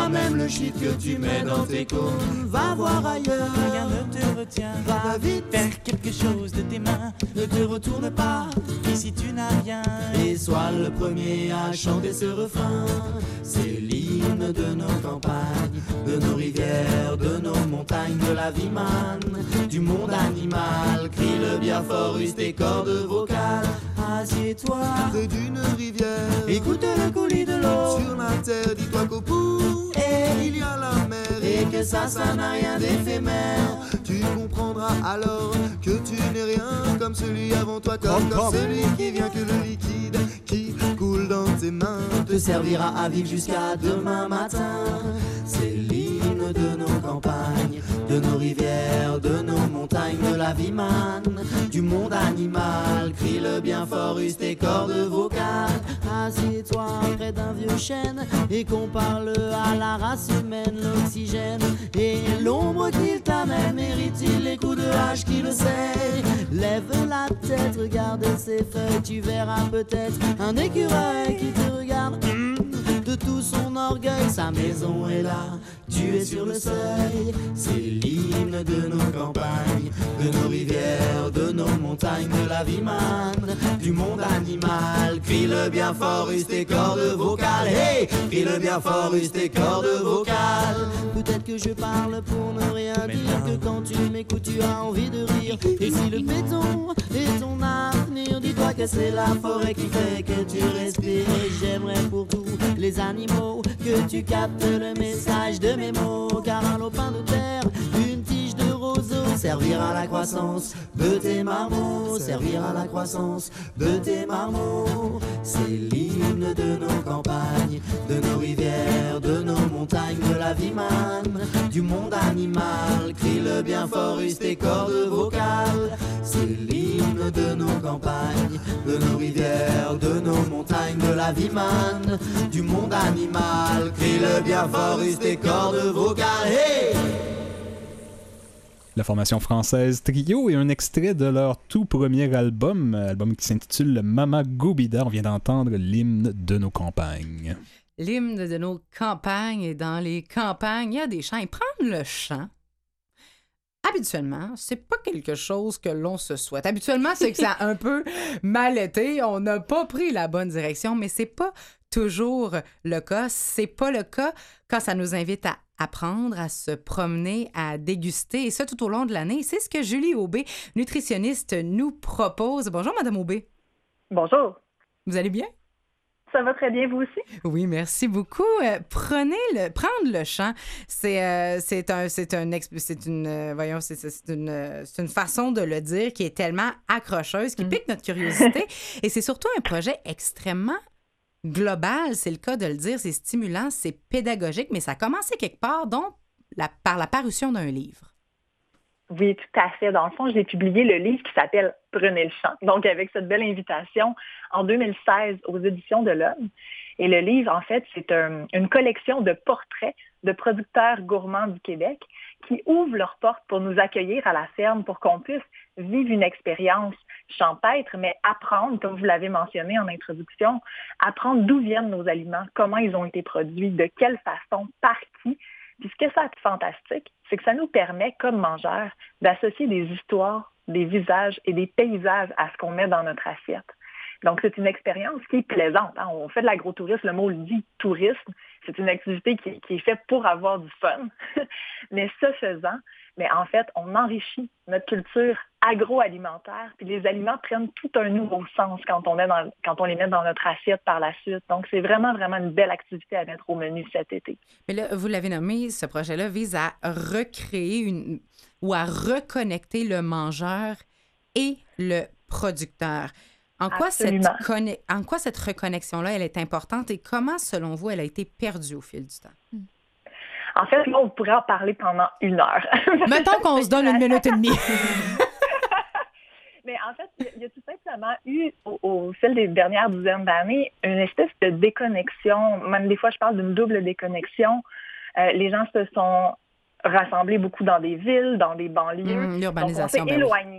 même le chiffre que tu mets dans tes cônes. Va voir ailleurs, rien ne te retient. Va vite, faire quelque chose de tes mains. ne te retourne pas, Ici tu n'as rien. et sois le premier à chanter ce refrain. C'est l'hymne de nos campagnes, de nos rivières, de nos montagnes, de la vie manne, du monde animal. Crie-le bien fort, use tes cordes vocales. Assieds-toi Près d'une rivière, écoute le coulis de l'eau. sur la terre, dis-toi qu'au bout, Et il y a la mer. Et que ça, ça n'a rien d'éphémère. Tu comprendras alors que tu n'es rien comme celui avant toi, comme, Comme, comme comme. celui qui vient que le liquide qui coule dans tes mains. Te servira à vivre jusqu'à demain matin. C'est l'hymne de nos campagnes, de nos rivières, de nos montagnes, de la vie manne, du monde animal. Crie-le bien fort, use tes cordes vocales. Assieds-toi près d'un vieux chêne et compare-le à la race humaine. L'oxygène et l'ombre qu'il t'amène, mérite-t-il les coups de hache qui le sait? Lève la tête, regarde ses feuilles, tu verras peut-être un écureuil qui te regarde. Hum, de tout son orgueil, sa maison est là, tu es sur le seuil. C'est l'hymne de nos campagnes, de nos rivières, de nos montagnes, de la vie manne, du monde animal. Crie-le bien fort, use tes cordes vocales. Hey, crie-le bien fort, use tes cordes vocales. Peut-être que je parle pour ne rien dire, que quand tu m'écoutes tu as envie de rire. Et si le béton est ton avenir, dis-toi que c'est la forêt qui fait que tu respires. Et j'aimerais pour tous les animaux que tu captes le message de mes mots. Car un lopin de terre, une tige de roseau, servir à la croissance de tes marmots, servir à la croissance de tes marmots. C'est l'hymne de nos campagnes, de nos rivières, de nos montagnes, de la vie manne, du monde animal. Crie-le bien fort, use tes cordes vocales. C'est l'hymne de nos campagnes, de nos rivières, de nos montagnes, de la vie manne, du monde animal. Crie-le bien fort, use tes cordes vocales. Hey! La formation française Trio et un extrait de leur tout premier album, album qui s'intitule Mama Goubida. On vient d'entendre l'hymne de nos campagnes. L'hymne de nos campagnes, et dans les campagnes, il y a des champs. Et prendre le chant, habituellement, c'est pas quelque chose que l'on se souhaite. Habituellement, c'est que ça a un peu mal été. On n'a pas pris la bonne direction, mais c'est pas toujours le cas. C'est pas le cas quand ça nous invite à apprendre, à se promener, à déguster, et ça tout au long de l'année. C'est ce que Julie Aubé, nutritionniste, nous propose. Bonjour, Madame Aubé. Bonjour. Vous allez bien? Ça va très bien, vous aussi? Oui, merci beaucoup. Euh, prenez le, prendre le champ, c'est euh, c'est un c'est un c'est une euh, voyons c'est c'est une euh, c'est une façon de le dire qui est tellement accrocheuse, qui pique notre curiosité, et c'est surtout un projet extrêmement global, c'est le cas de le dire, c'est stimulant, c'est pédagogique, mais ça a commencé quelque part, donc la, par la parution d'un livre. Oui, tout à fait. Dans le fond, j'ai publié le livre qui s'appelle « Prenez le champ », donc avec cette belle invitation en deux mille seize aux éditions de l'Homme. Et le livre, en fait, c'est un, une collection de portraits de producteurs gourmands du Québec qui ouvrent leurs portes pour nous accueillir à la ferme pour qu'on puisse vivre une expérience champêtre, mais apprendre, comme vous l'avez mentionné en introduction, apprendre d'où viennent nos aliments, comment ils ont été produits, de quelle façon, par qui. Puis ce que ça est fantastique, c'est que ça nous permet, comme mangeurs, d'associer des histoires, des visages et des paysages à ce qu'on met dans notre assiette. Donc, c'est une expérience qui est plaisante. Hein? On fait de l'agrotourisme, le mot le dit, tourisme. C'est une activité qui, qui est faite pour avoir du fun. Mais ce faisant, mais en fait, on enrichit notre culture agroalimentaire, puis les aliments prennent tout un nouveau sens quand on, est dans, quand on les met dans notre assiette par la suite. Donc, c'est vraiment, vraiment une belle activité à mettre au menu cet été. Mais là, vous l'avez nommé, ce projet-là vise à recréer une, ou à reconnecter le mangeur et le producteur. En quoi, cette conne... en quoi cette reconnexion-là, elle est importante et comment, selon vous, elle a été perdue au fil du temps? En fait, là, on pourrait en parler pendant une heure. Mettons qu'on se donne une minute et demie. Mais en fait, il y a tout simplement eu, au, au fil des dernières dizaines d'années, une espèce de déconnexion. Même des fois, je parle d'une double déconnexion. Euh, les gens se sont rassemblés beaucoup dans des villes, dans des banlieues. Mmh, l'urbanisation. Donc, on s'est éloignés.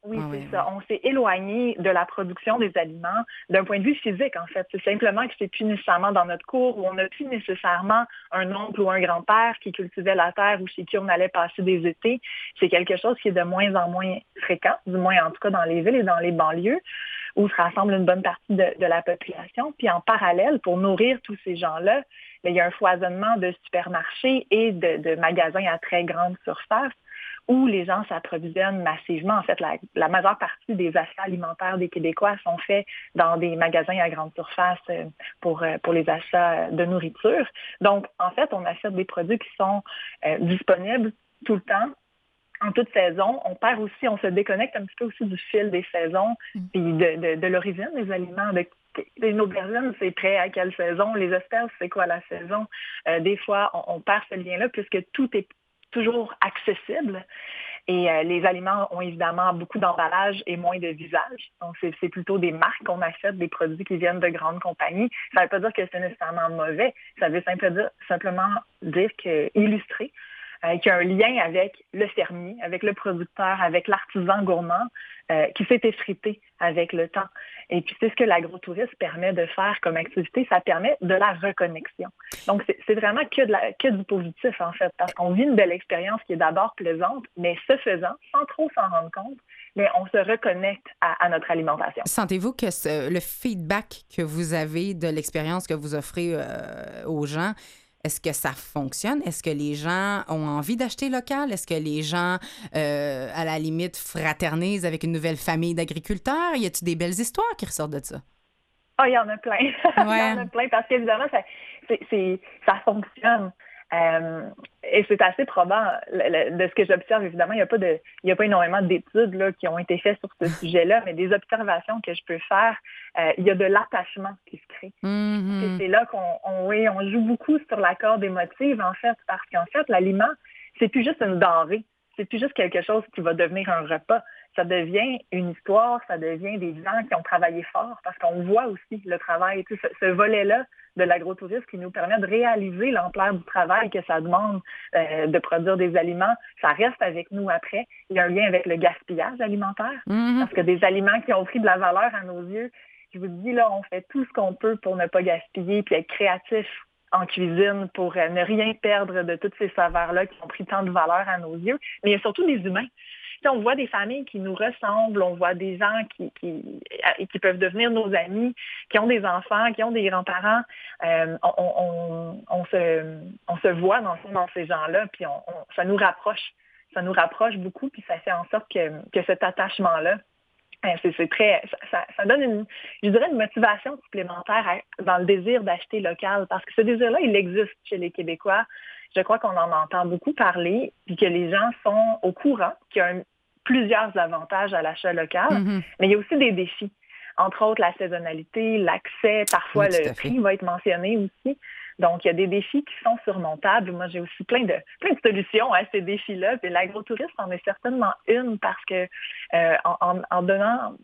Oui, Ah c'est oui, ça. On s'est éloigné de la production des aliments d'un point de vue physique, en fait. C'est simplement que c'est plus nécessairement dans notre cour où on n'a plus nécessairement un oncle ou un grand-père qui cultivait la terre ou chez qui on allait passer des étés. C'est quelque chose qui est de moins en moins fréquent, du moins en tout cas dans les villes et dans les banlieues, où se rassemble une bonne partie de, de la population. Puis en parallèle, pour nourrir tous ces gens-là, bien, il y a un foisonnement de supermarchés et de, de magasins à très grande surface où les gens s'approvisionnent massivement. En fait, la, la majeure partie des achats alimentaires des Québécois sont faits dans des magasins à grande surface pour, pour les achats de nourriture. Donc, en fait, on achète des produits qui sont euh, disponibles tout le temps, en toute saison. On perd aussi, on se déconnecte un petit peu aussi du fil des saisons, puis de, de, de l'origine des aliments. De, une aubergine, c'est prêt à quelle saison? Les asperges, c'est quoi la saison? Euh, des fois, on, on perd ce lien-là puisque tout est toujours accessible. Et euh, les aliments ont évidemment beaucoup d'emballage et moins de visage. Donc, c'est, c'est plutôt des marques qu'on achète, des produits qui viennent de grandes compagnies. Ça ne veut pas dire que c'est nécessairement mauvais. Ça veut simplement dire, simplement dire que, illustrer euh, qu'il y a un lien avec le fermier, avec le producteur, avec l'artisan gourmand euh, qui s'est effrité avec le temps. Et puis, c'est ce que l'agrotourisme permet de faire comme activité. Ça permet de la reconnexion. Donc, c'est, c'est vraiment que, de la, que du positif, en fait, parce qu'on vit une belle expérience qui est d'abord plaisante, mais ce faisant, sans trop s'en rendre compte, mais on se reconnecte à, à notre alimentation. Sentez-vous que ce, le feedback que vous avez de l'expérience que vous offrez euh, aux gens, est-ce que ça fonctionne? Est-ce que les gens ont envie d'acheter local? Est-ce que les gens, euh, à la limite, fraternisent avec une nouvelle famille d'agriculteurs? Y a-t-il des belles histoires qui ressortent de ça? Ah, oh, il y en a plein. Il Ouais. y en a plein parce qu'évidemment, ça, c'est, c'est, ça fonctionne. Euh, et c'est assez probant le, le, de ce que j'observe. Évidemment, il n'y a pas de, il y a pas énormément d'études là, qui ont été faites sur ce sujet-là, mais des observations que je peux faire, euh, il y a de l'attachement qui se crée. Mm-hmm. Et c'est là qu'on on, oui, on joue beaucoup sur la corde émotive, en fait, parce qu'en fait, l'aliment, c'est plus juste une denrée. C'est plus juste quelque chose qui va devenir un repas. Ça devient une histoire, ça devient des gens qui ont travaillé fort, parce qu'on voit aussi le travail, tu sais, ce, ce volet-là de l'agrotourisme qui nous permet de réaliser l'ampleur du travail que ça demande euh, de produire des aliments. Ça reste avec nous après. Il y a un lien avec le gaspillage alimentaire, Mm-hmm. parce que des aliments qui ont pris de la valeur à nos yeux, je vous dis, là, on fait tout ce qu'on peut pour ne pas gaspiller puis être créatif en cuisine pour euh, ne rien perdre de toutes ces saveurs-là qui ont pris tant de valeur à nos yeux. Mais il y a surtout des humains. Tu sais, on voit des familles qui nous ressemblent, on voit des gens qui, qui, qui peuvent devenir nos amis, qui ont des enfants, qui ont des grands-parents. Euh, on, on, on, se, on se voit dans, dans ces gens-là, puis on, on, ça nous rapproche. Ça nous rapproche beaucoup, puis ça fait en sorte que, que cet attachement-là, C'est, c'est très, ça, ça donne une, je dirais, une motivation supplémentaire à, dans le désir d'acheter local, parce que ce désir-là, il existe chez les Québécois. Je crois qu'on en entend beaucoup parler, puis que les gens sont au courant qu'il y a un, plusieurs avantages à l'achat local, mm-hmm. mais il y a aussi des défis. Entre autres, la saisonnalité, l'accès, parfois oui, le prix va être mentionné aussi. Donc, il y a des défis qui sont surmontables. Moi, j'ai aussi plein de, plein de solutions à ces défis-là. Puis l'agrotourisme en est certainement une parce que euh, en, en donnant,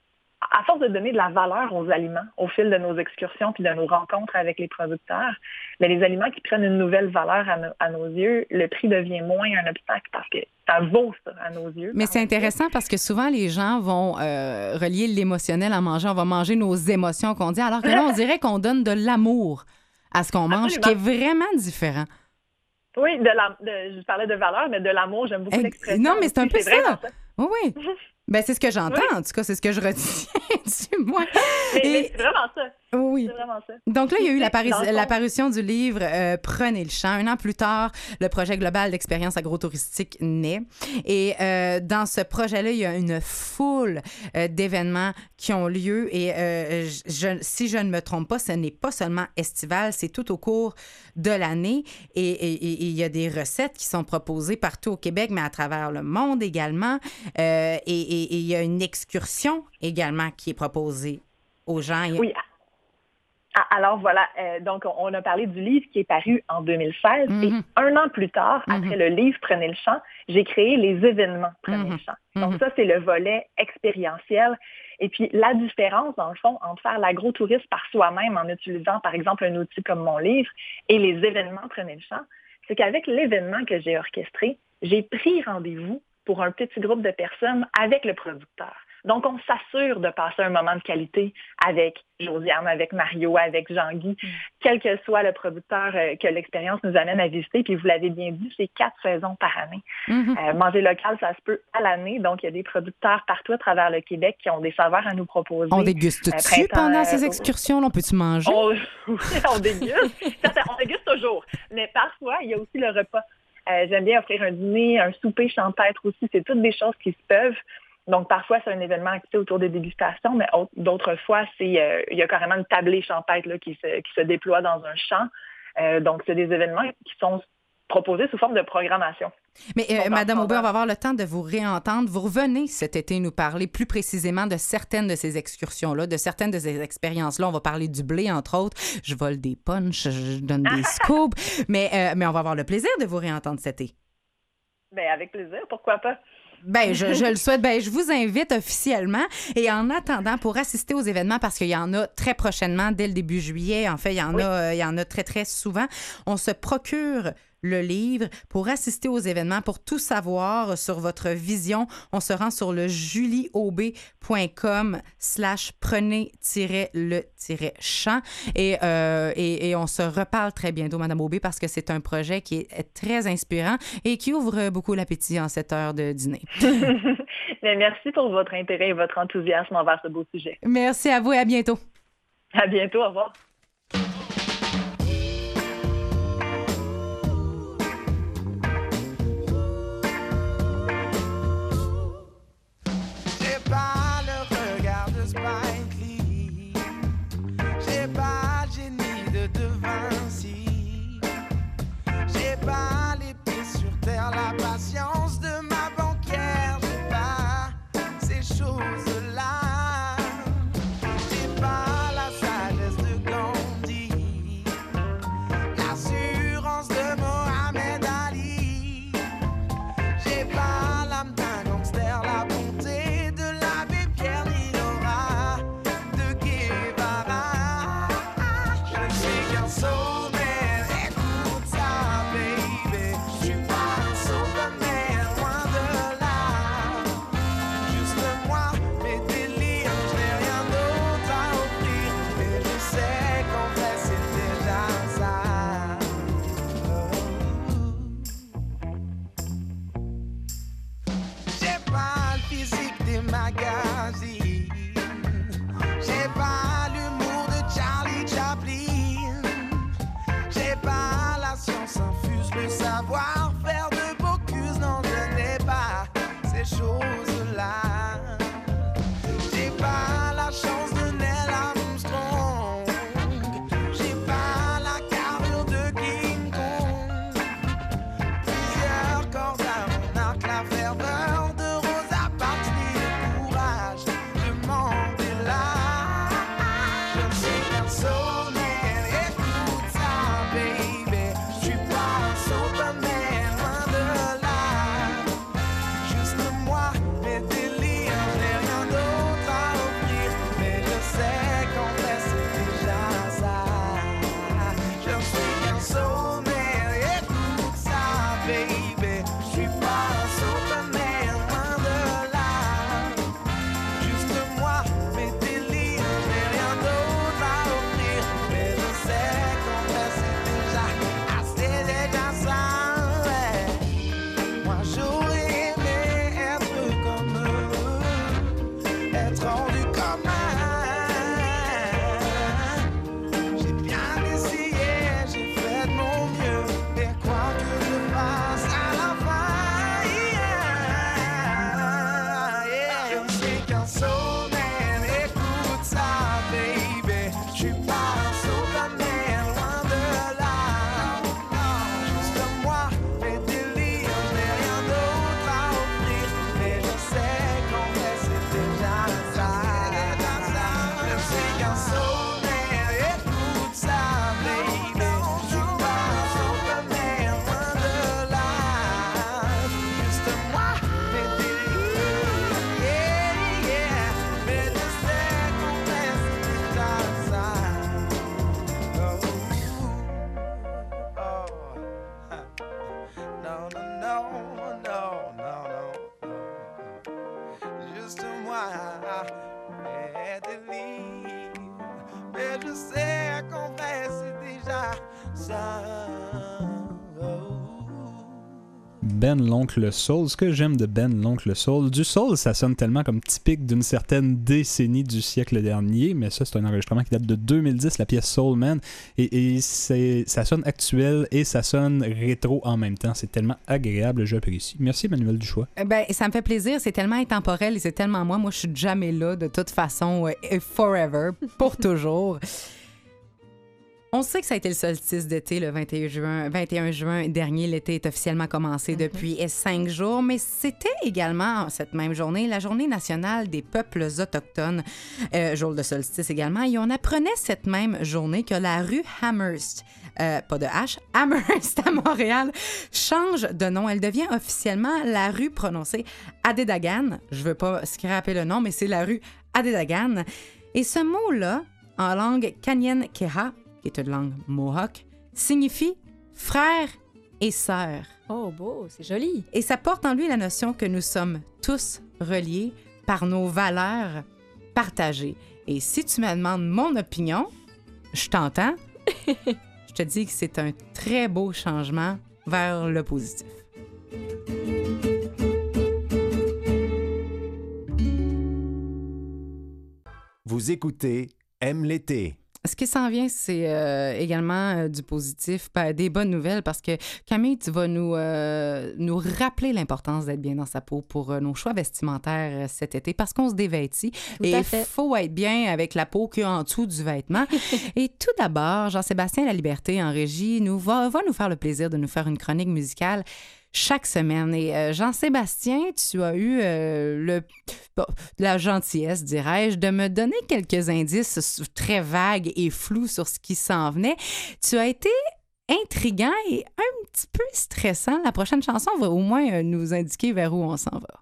à force de donner de la valeur aux aliments au fil de nos excursions puis de nos rencontres avec les producteurs, mais les aliments qui prennent une nouvelle valeur à, no, à nos yeux, le prix devient moins un obstacle parce que ça vaut ça à nos yeux. Mais c'est intéressant parce que souvent, les gens vont euh, relier l'émotionnel à manger. On va manger nos émotions qu'on dit, alors que là, on dirait qu'on donne de l'amour à ce qu'on mange, Absolument. Qui est vraiment différent. Oui, de la, de, je parlais de valeur, mais de l'amour, j'aime beaucoup l'expression. Non, mais c'est un peu c'est ça. ça. Oui, oui. Ben, c'est ce que j'entends, oui. En tout cas, c'est ce que je retiens du moins. Mais, Et... mais c'est vraiment ça. Oui. C'est vraiment ça. Donc là, il y a eu l'appari- l'apparition du livre euh, Prenez le champ. Un an plus tard, le projet global d'expérience agrotouristique naît. Et euh, dans ce projet-là, il y a une foule euh, d'événements qui ont lieu. Et euh, je, si je ne me trompe pas, ce n'est pas seulement estival, c'est tout au cours de l'année. Et, et, et il y a des recettes qui sont proposées partout au Québec, mais à travers le monde également. Euh, et, et, et il y a une excursion également qui est proposée aux gens. Oui. Alors voilà, euh, donc on a parlé du livre qui est paru en deux mille seize mm-hmm. et un an plus tard, mm-hmm. après le livre Prenez le champ, j'ai créé les événements Prenez mm-hmm. le champ. Donc mm-hmm. ça, c'est le volet expérientiel. Et puis la différence, dans le fond, entre faire l'agrotourisme par soi-même en utilisant, par exemple, un outil comme mon livre et les événements Prenez le champ, c'est qu'avec l'événement que j'ai orchestré, j'ai pris rendez-vous pour un petit groupe de personnes avec le producteur. Donc, on s'assure de passer un moment de qualité avec Josiane, avec Mario, avec Jean-Guy, mm. quel que soit le producteur euh, que l'expérience nous amène à visiter. Puis, vous l'avez bien dit, c'est quatre saisons par année. Mm-hmm. Euh, manger local, ça se peut à l'année. Donc, il y a des producteurs partout à travers le Québec qui ont des saveurs à nous proposer. On déguste-tu euh, pendant euh, ces excursions-là? On peut-tu manger? On, oui, on déguste. On déguste toujours. Mais parfois, il y a aussi le repas. Euh, j'aime bien offrir un dîner, un souper champêtre aussi. C'est toutes des choses qui se peuvent. Donc, parfois, c'est un événement axé autour des dégustations, mais d'autres fois, c'est euh, il y a carrément une tablée champêtre là, qui, se, qui se déploie dans un champ. Euh, donc, c'est des événements qui sont proposés sous forme de programmation. Mais euh, Madame Aubé, on va avoir le temps de vous réentendre. Vous revenez cet été nous parler plus précisément de certaines de ces excursions-là, de certaines de ces expériences-là. On va parler du blé, entre autres. Je vole des punchs, je donne des scoops, mais, euh, mais on va avoir le plaisir de vous réentendre cet été. Bien, avec plaisir, pourquoi pas? Ben, je, je le souhaite. Ben, je vous invite officiellement. Et en attendant, pour assister aux événements, parce qu'il y en a très prochainement, dès le début juillet, en fait, il y en oui. a, euh, il y en a très, très souvent, on se procure le livre pour assister aux événements, pour tout savoir sur votre vision. On se rend sur le julieaubé.com slash prenez-le-champ et, euh, et, et on se reparle très bientôt, Madame Aubé, parce que c'est un projet qui est très inspirant et qui ouvre beaucoup l'appétit en cette heure de dîner. Mais merci pour votre intérêt et votre enthousiasme envers ce beau sujet. Merci à vous et à bientôt. À bientôt, au revoir. La patience de ma banquière, j'ai pas ces choses-là. J'ai pas la sagesse de Gandhi, l'assurance de Mohamed Ali. J'ai pas l'âme d'un gangster, la bonté de l'abbé Pierre ni l'aura de Guevara. Je ne suis qu'un sauvé, écoute ça, baby. Je suis pas Ben l'Oncle Soul. Ce que j'aime de Ben l'Oncle Soul, du soul, ça sonne tellement comme typique d'une certaine décennie du siècle dernier, mais ça, c'est un enregistrement qui date de deux mille dix, la pièce Soul Man, et, et c'est, ça sonne actuel et ça sonne rétro en même temps. C'est tellement agréable, j'apprécie. Merci, Emmanuel Duchois. Ben, ça me fait plaisir. C'est tellement intemporel et c'est tellement moi. Moi, je suis jamais là, de toute façon, euh, forever, pour toujours. On sait que ça a été le solstice d'été le vingt et un juin, vingt et un juin dernier. L'été est officiellement commencé mm-hmm. depuis cinq jours, mais c'était également cette même journée la journée nationale des peuples autochtones, euh, jour de solstice également. Et on apprenait cette même journée que la rue Amherst, euh, pas de H, Amherst à Montréal, change de nom. Elle devient officiellement la rue prononcée Adédagan. Je veux pas scraper le nom, mais c'est la rue Adédagan. Et ce mot-là, en langue Kanyen-Keha, qui est une langue mohawk, signifie frère et sœur. Oh, beau, c'est joli. Et ça porte en lui la notion que nous sommes tous reliés par nos valeurs partagées. Et si tu me demandes mon opinion, je t'entends, je te dis que c'est un très beau changement vers le positif. Vous écoutez Aime l'été. Ce qui s'en vient, c'est euh, également euh, du positif, des bonnes nouvelles, parce que Camille, tu vas nous, euh, nous rappeler l'importance d'être bien dans sa peau pour euh, nos choix vestimentaires euh, cet été, parce qu'on se dévêtit et il faut être bien avec la peau qu'il y a en dessous du vêtement. Et tout d'abord, Jean-Sébastien Laliberté en régie nous va, va nous faire le plaisir de nous faire une chronique musicale chaque semaine. Et euh, Jean-Sébastien, tu as eu euh, le, bon, la gentillesse, dirais-je, de me donner quelques indices très vagues et flous sur ce qui s'en venait. Tu as été intriguant et un petit peu stressant. La prochaine chanson va au moins euh, nous indiquer vers où on s'en va.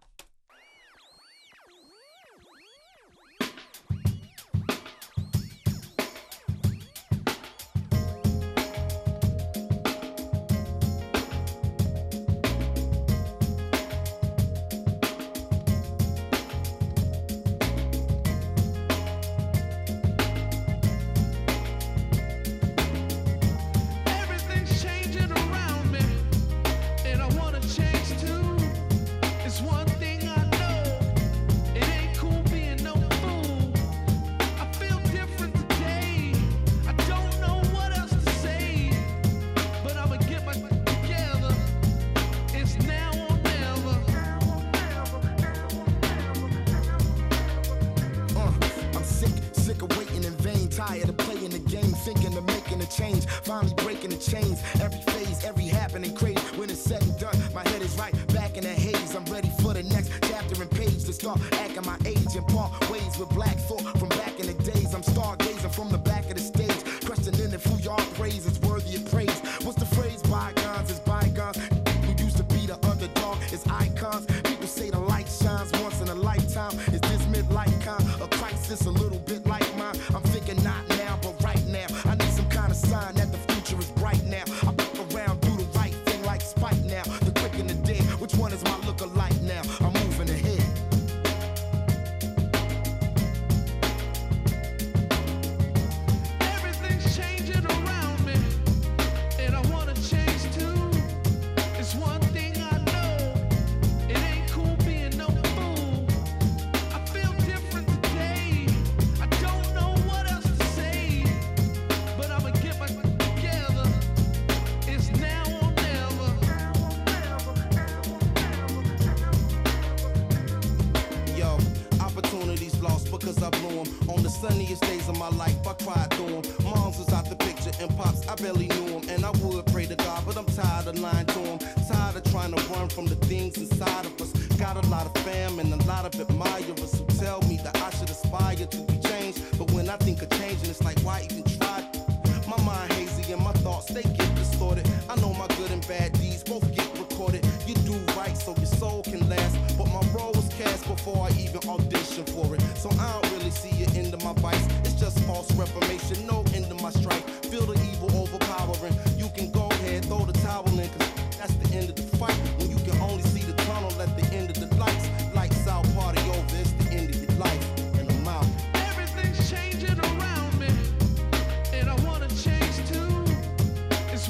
It's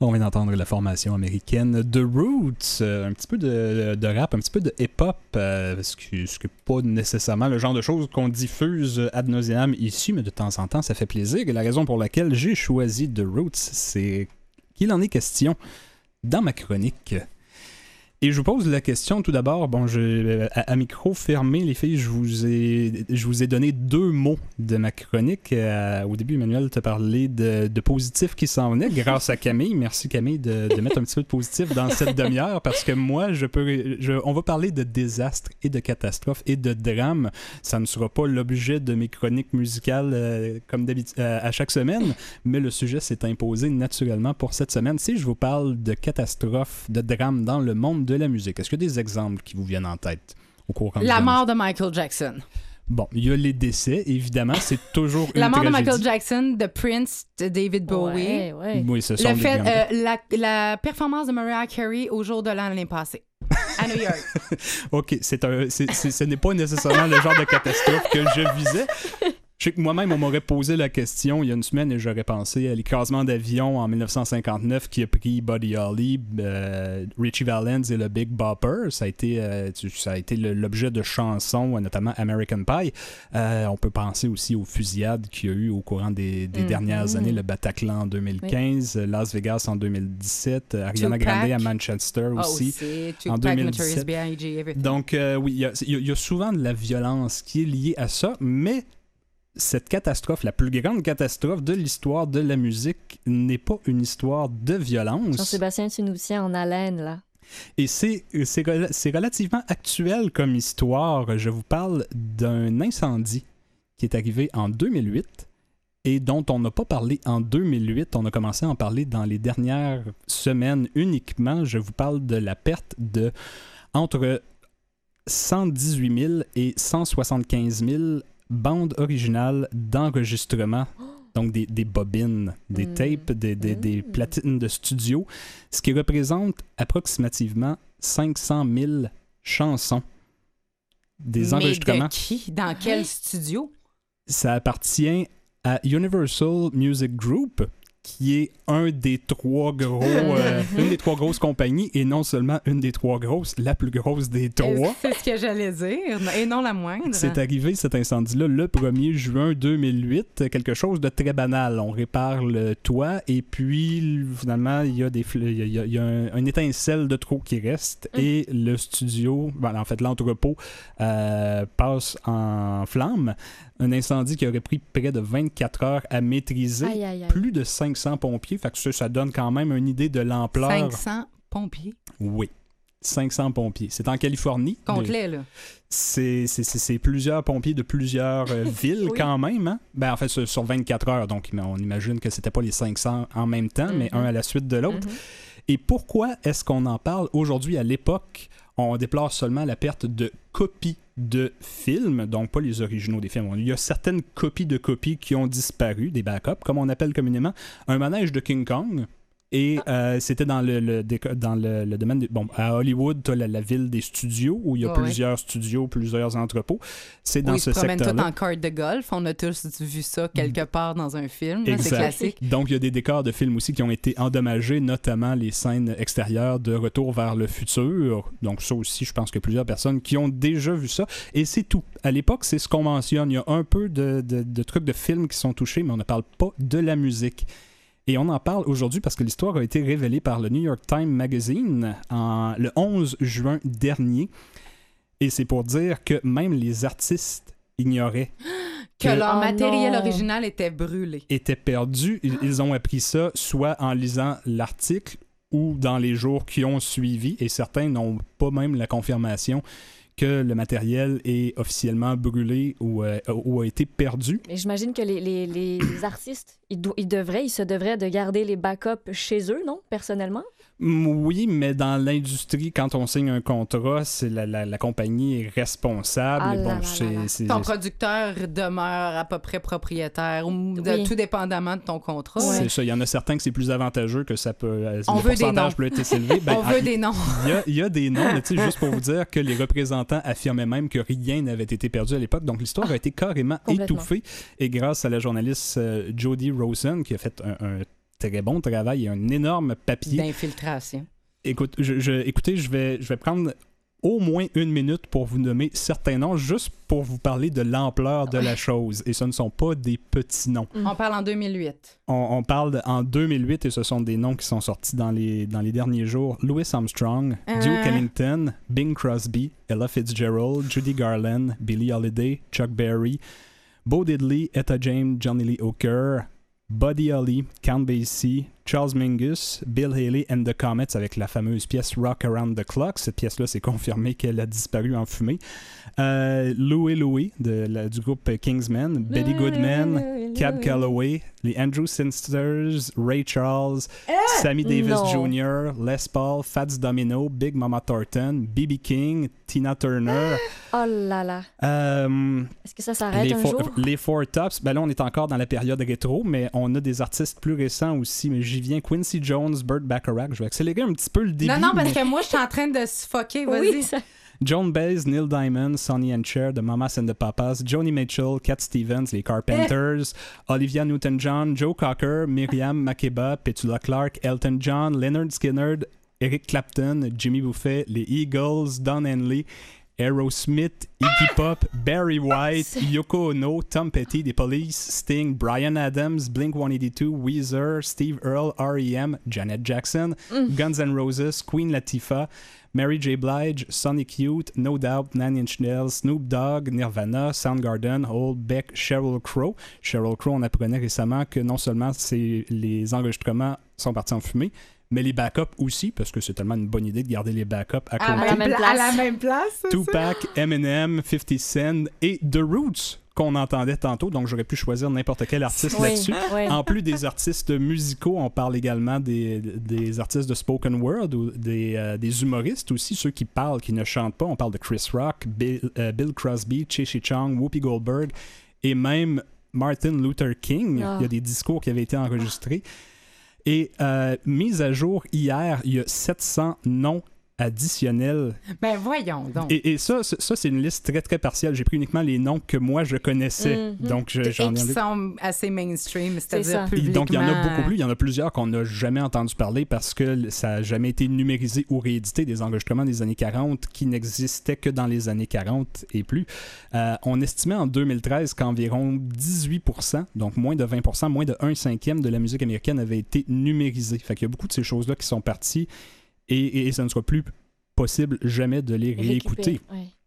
On vient d'entendre la formation américaine The Roots, euh, un petit peu de, de rap, un petit peu de hip-hop, euh, ce qui n'est pas nécessairement le genre de choses qu'on diffuse ad nauseam ici, mais de temps en temps, ça fait plaisir. Et la raison pour laquelle j'ai choisi The Roots, c'est qu'il en est question dans ma chronique. Et je vous pose la question tout d'abord. Bon, je, à, à micro fermé, les filles, je vous ai, je vous ai donné deux mots de ma chronique. Euh, au début, Emmanuel t'a parlé de, de positif qui s'en venait grâce à Camille. Merci Camille de, de mettre un petit peu de positif dans cette demi-heure parce que moi, je peux, je, on va parler de désastres et de catastrophes et de drames. Ça ne sera pas l'objet de mes chroniques musicales euh, comme d'habitude euh, à chaque semaine, mais le sujet s'est imposé naturellement pour cette semaine. Si je vous parle de catastrophes, de drames dans le monde de la musique. Est-ce qu'il y a des exemples qui vous viennent en tête au cours de La mort de Michael Jackson. Bon, il y a les décès, évidemment, c'est toujours une La mort tragédie. de Michael Jackson, de Prince, de David Bowie. Ouais, ouais. Oui, ce sont Le des fait, grandes- euh, la, la performance de Mariah Carey au jour de l'an l'année passée, à New York. OK, c'est un, c'est, c'est, ce n'est pas nécessairement le genre de catastrophe que je visais. Je sais que moi-même, on m'aurait posé la question il y a une semaine et j'aurais pensé à l'écrasement d'avion en dix-neuf cent cinquante-neuf qui a pris Buddy Holly, euh, Richie Valens et le Big Bopper. Ça a été, euh, ça a été le, l'objet de chansons, notamment American Pie. Euh, on peut penser aussi aux fusillades qu'il y a eu au courant des, des Mm-hmm. dernières années, le Bataclan en deux mille quinze, oui. Las Vegas en deux mille dix-sept, Ariana Tupac. Grande à Manchester Ah, aussi, aussi. en Tupac, deux mille Notorious dix-sept. B I G, everything. Donc, euh, oui, il y, a- il y a- il y a souvent de la violence qui est liée à ça, mais cette catastrophe, la plus grande catastrophe de l'histoire de la musique, n'est pas une histoire de violence. Jean-Sébastien, tu nous tiens en haleine, là. Et c'est, c'est, rela- c'est relativement actuel comme histoire. Je vous parle d'un incendie qui est arrivé en deux mille huit et dont on n'a pas parlé en deux mille huit. On a commencé à en parler dans les dernières semaines uniquement. Je vous parle de la perte de entre cent dix-huit mille et cent soixante-quinze mille bandes originales d'enregistrement, donc des, des bobines, des Mm. tapes, des, des, des platines de studio, ce qui représente approximativement cinq cent mille chansons, des Mais enregistrements. de qui? Dans quel studio? Ça appartient à Universal Music Group, qui est un des trois gros, euh, une des trois grosses compagnies, et non seulement une des trois grosses, la plus grosse des trois. C'est ce que j'allais dire, et non la moindre. C'est arrivé, cet incendie-là, le premier juin deux mille huit, quelque chose de très banal. On répare le toit et puis, finalement, il y a, des, il y a, il y a, il y a un, un étincelle de trop qui reste Mm. et le studio, ben, en fait, l'entrepôt euh, passe en flammes. Un incendie qui aurait pris près de vingt-quatre heures à maîtriser. Aïe, aïe, aïe. Plus de cinq cents pompiers. Fait que ça, ça donne quand même une idée de l'ampleur. cinq cents pompiers. Oui. cinq cents pompiers. C'est en Californie. Complet, là. C'est, c'est, c'est, c'est plusieurs pompiers de plusieurs euh, villes Oui. quand même. Hein? Ben, en fait, sur, sur vingt-quatre heures. Donc, on imagine que c'était pas les cinq cents en même temps, mais Mhm. un à la suite de l'autre. Mhm. Et pourquoi est-ce qu'on en parle aujourd'hui? À l'époque, on déplore seulement la perte de copies de films, donc pas les originaux des films. Il y a certaines copies de copies qui ont disparu, des backups, comme on appelle communément. Un manège de King Kong. Et euh, c'était dans le, le, déco- dans le, le domaine... De, bon, à Hollywood, tu as la, la ville des studios, où il y a Ouais, plusieurs studios, plusieurs entrepôts. C'est dans Où ils ce se promènent tous secteur-là. en carte de golf. On a tous vu ça quelque part dans un film. là, c'est Exact. classique. Donc, il y a des décors de films aussi qui ont été endommagés, notamment les scènes extérieures de Retour vers le futur. Donc, ça aussi, je pense que plusieurs personnes qui ont déjà vu ça. Et c'est tout. À l'époque, c'est ce qu'on mentionne. Il y a un peu de, de, de trucs de films qui sont touchés, mais on ne parle pas de la musique. Et on en parle aujourd'hui parce que l'histoire a été révélée par le New York Times Magazine en, le onze juin dernier. Et c'est pour dire que même les artistes ignoraient Que leur Oh matériel non. original était brûlé. étaient perdus. Ils, ils ont appris ça soit en lisant l'article ou dans les jours qui ont suivi. Et certains n'ont pas même la confirmation que le matériel est officiellement brûlé ou, euh, ou a été perdu. Mais j'imagine que les, les, les artistes, ils, do- ils devraient, ils se devraient de garder les backups chez eux, non? Personnellement? Mm, Oui, mais dans l'industrie, quand on signe un contrat, c'est la, la, la compagnie est responsable. Ah Et là bon, là c'est, là là. c'est- Ton producteur demeure à peu près propriétaire, ou de, Oui. tout dépendamment de ton contrat. c'est ça. Il y en a certains que c'est plus avantageux, que ça peut. euh, On le veut des pourcentage noms. peut être élevé. Ben, On ah, veut des noms. Il y a, il y a des noms, mais tu sais, juste pour vous dire que les représentants affirmaient même que rien n'avait été perdu à l'époque. Donc, l'histoire a été carrément Complètement. étouffée. Et grâce à la journaliste euh, Jody Rosen, qui a fait un, un très bon travail. Il y a un énorme papier. D'infiltration. Écoute, je, je, écoutez, je vais, je vais prendre au moins une minute pour vous nommer certains noms, juste pour vous parler de l'ampleur de la chose. Et ce ne sont pas des petits noms. On parle en deux mille huit. On, on parle en deux mille huit et ce sont des noms qui sont sortis dans les, dans les derniers jours. Louis Armstrong, Euh. Duke Ellington, Bing Crosby, Ella Fitzgerald, Judy Garland, Billie Holiday, Chuck Berry, Bo Diddley, Etta James, Johnny Lee Hooker, Buddy Holly, Count Basie, Charles Mingus, Bill Haley and the Comets avec la fameuse pièce Rock Around the Clock. Cette pièce-là, c'est confirmé qu'elle a disparu en fumée. Euh, Louie Louie de, la, du groupe Kingsmen, Betty Goodman, Cab Calloway, les Andrew Sisters, Ray Charles, Sammy Davis Non. Junior, Les Paul, Fats Domino, Big Mama Thornton, B B King, Tina Turner. Oh là là. Euh, Est-ce que ça s'arrête les un four, jour? les Four Tops, ben là, on est encore dans la période rétro, mais on a des artistes plus récents aussi. Mais j'y viens. Quincy Jones, Burt Bacharach. Je vais accélérer un petit peu le début. Non, non, parce mais... que moi, je suis en train de suffoquer. Vas-y. Oui, ça... Joan Baez, Neil Diamond, Sonny and Cher, The Mamas and the Papas, Joni Mitchell, Cat Stevens, les Carpenters, Olivia Newton-John, Joe Cocker, Miriam Makeba, Petula Clark, Elton John, Leonard Skinner, Eric Clapton, Jimmy Buffett, les Eagles, Don Henley, Aerosmith, Iggy Pop, Barry White, Yoko Ono, Tom Petty, The Police, Sting, Bryan Adams, Blink one eighty-two, Weezer, Steve Earle, R E M, Janet Jackson, Mm. Guns N' Roses, Queen Latifah, Mary J. Blige, Sonic Youth, No Doubt, Nine Inch Nails, Snoop Dogg, Nirvana, Soundgarden, Hole, Beck, Sheryl Crow. Sheryl Crow, on apprenait récemment que non seulement c'est, les enregistrements sont partis en fumée, mais les backups aussi, parce que c'est tellement une bonne idée de garder les backups à À, côté. la même même place. à la même place. c'est ça? Tupac, Eminem, fifty Cent et The Roots qu'on entendait tantôt, donc j'aurais pu choisir n'importe quel artiste Oui, là-dessus. oui. En plus des artistes musicaux, on parle également des, des artistes de spoken word ou des, euh, des humoristes aussi, ceux qui parlent, qui ne chantent pas. On parle de Chris Rock, Bill, euh, Bill Crosby, Cheshi Chong, Whoopi Goldberg et même Martin Luther King. Ah. Il y a des discours qui avaient été enregistrés. Et euh, mise à jour hier, il y a sept cents noms additionnels. Ben voyons donc. Et, et ça, ça, ça, c'est une liste très, très partielle. J'ai pris uniquement les noms que moi, je connaissais. Mm-hmm. Donc, je- Et j'en ai qui sont assez mainstream, c'est-à-dire ça. Et publiquement. donc, il y en a beaucoup plus. Il y en a plusieurs qu'on n'a jamais entendu parler parce que ça n'a jamais été numérisé ou réédité, des enregistrements des années quarante qui n'existaient que dans les années quarante et plus. Euh, on estimait en deux mille treize qu'environ dix-huit pour cent, donc moins de vingt pour cent, moins de un cinquième de la musique américaine avait été numérisée. Fait qu'il y a beaucoup de ces choses-là qui sont parties et, et, et ça ne sera plus possible jamais de les réécouter. Récupérer, ouais.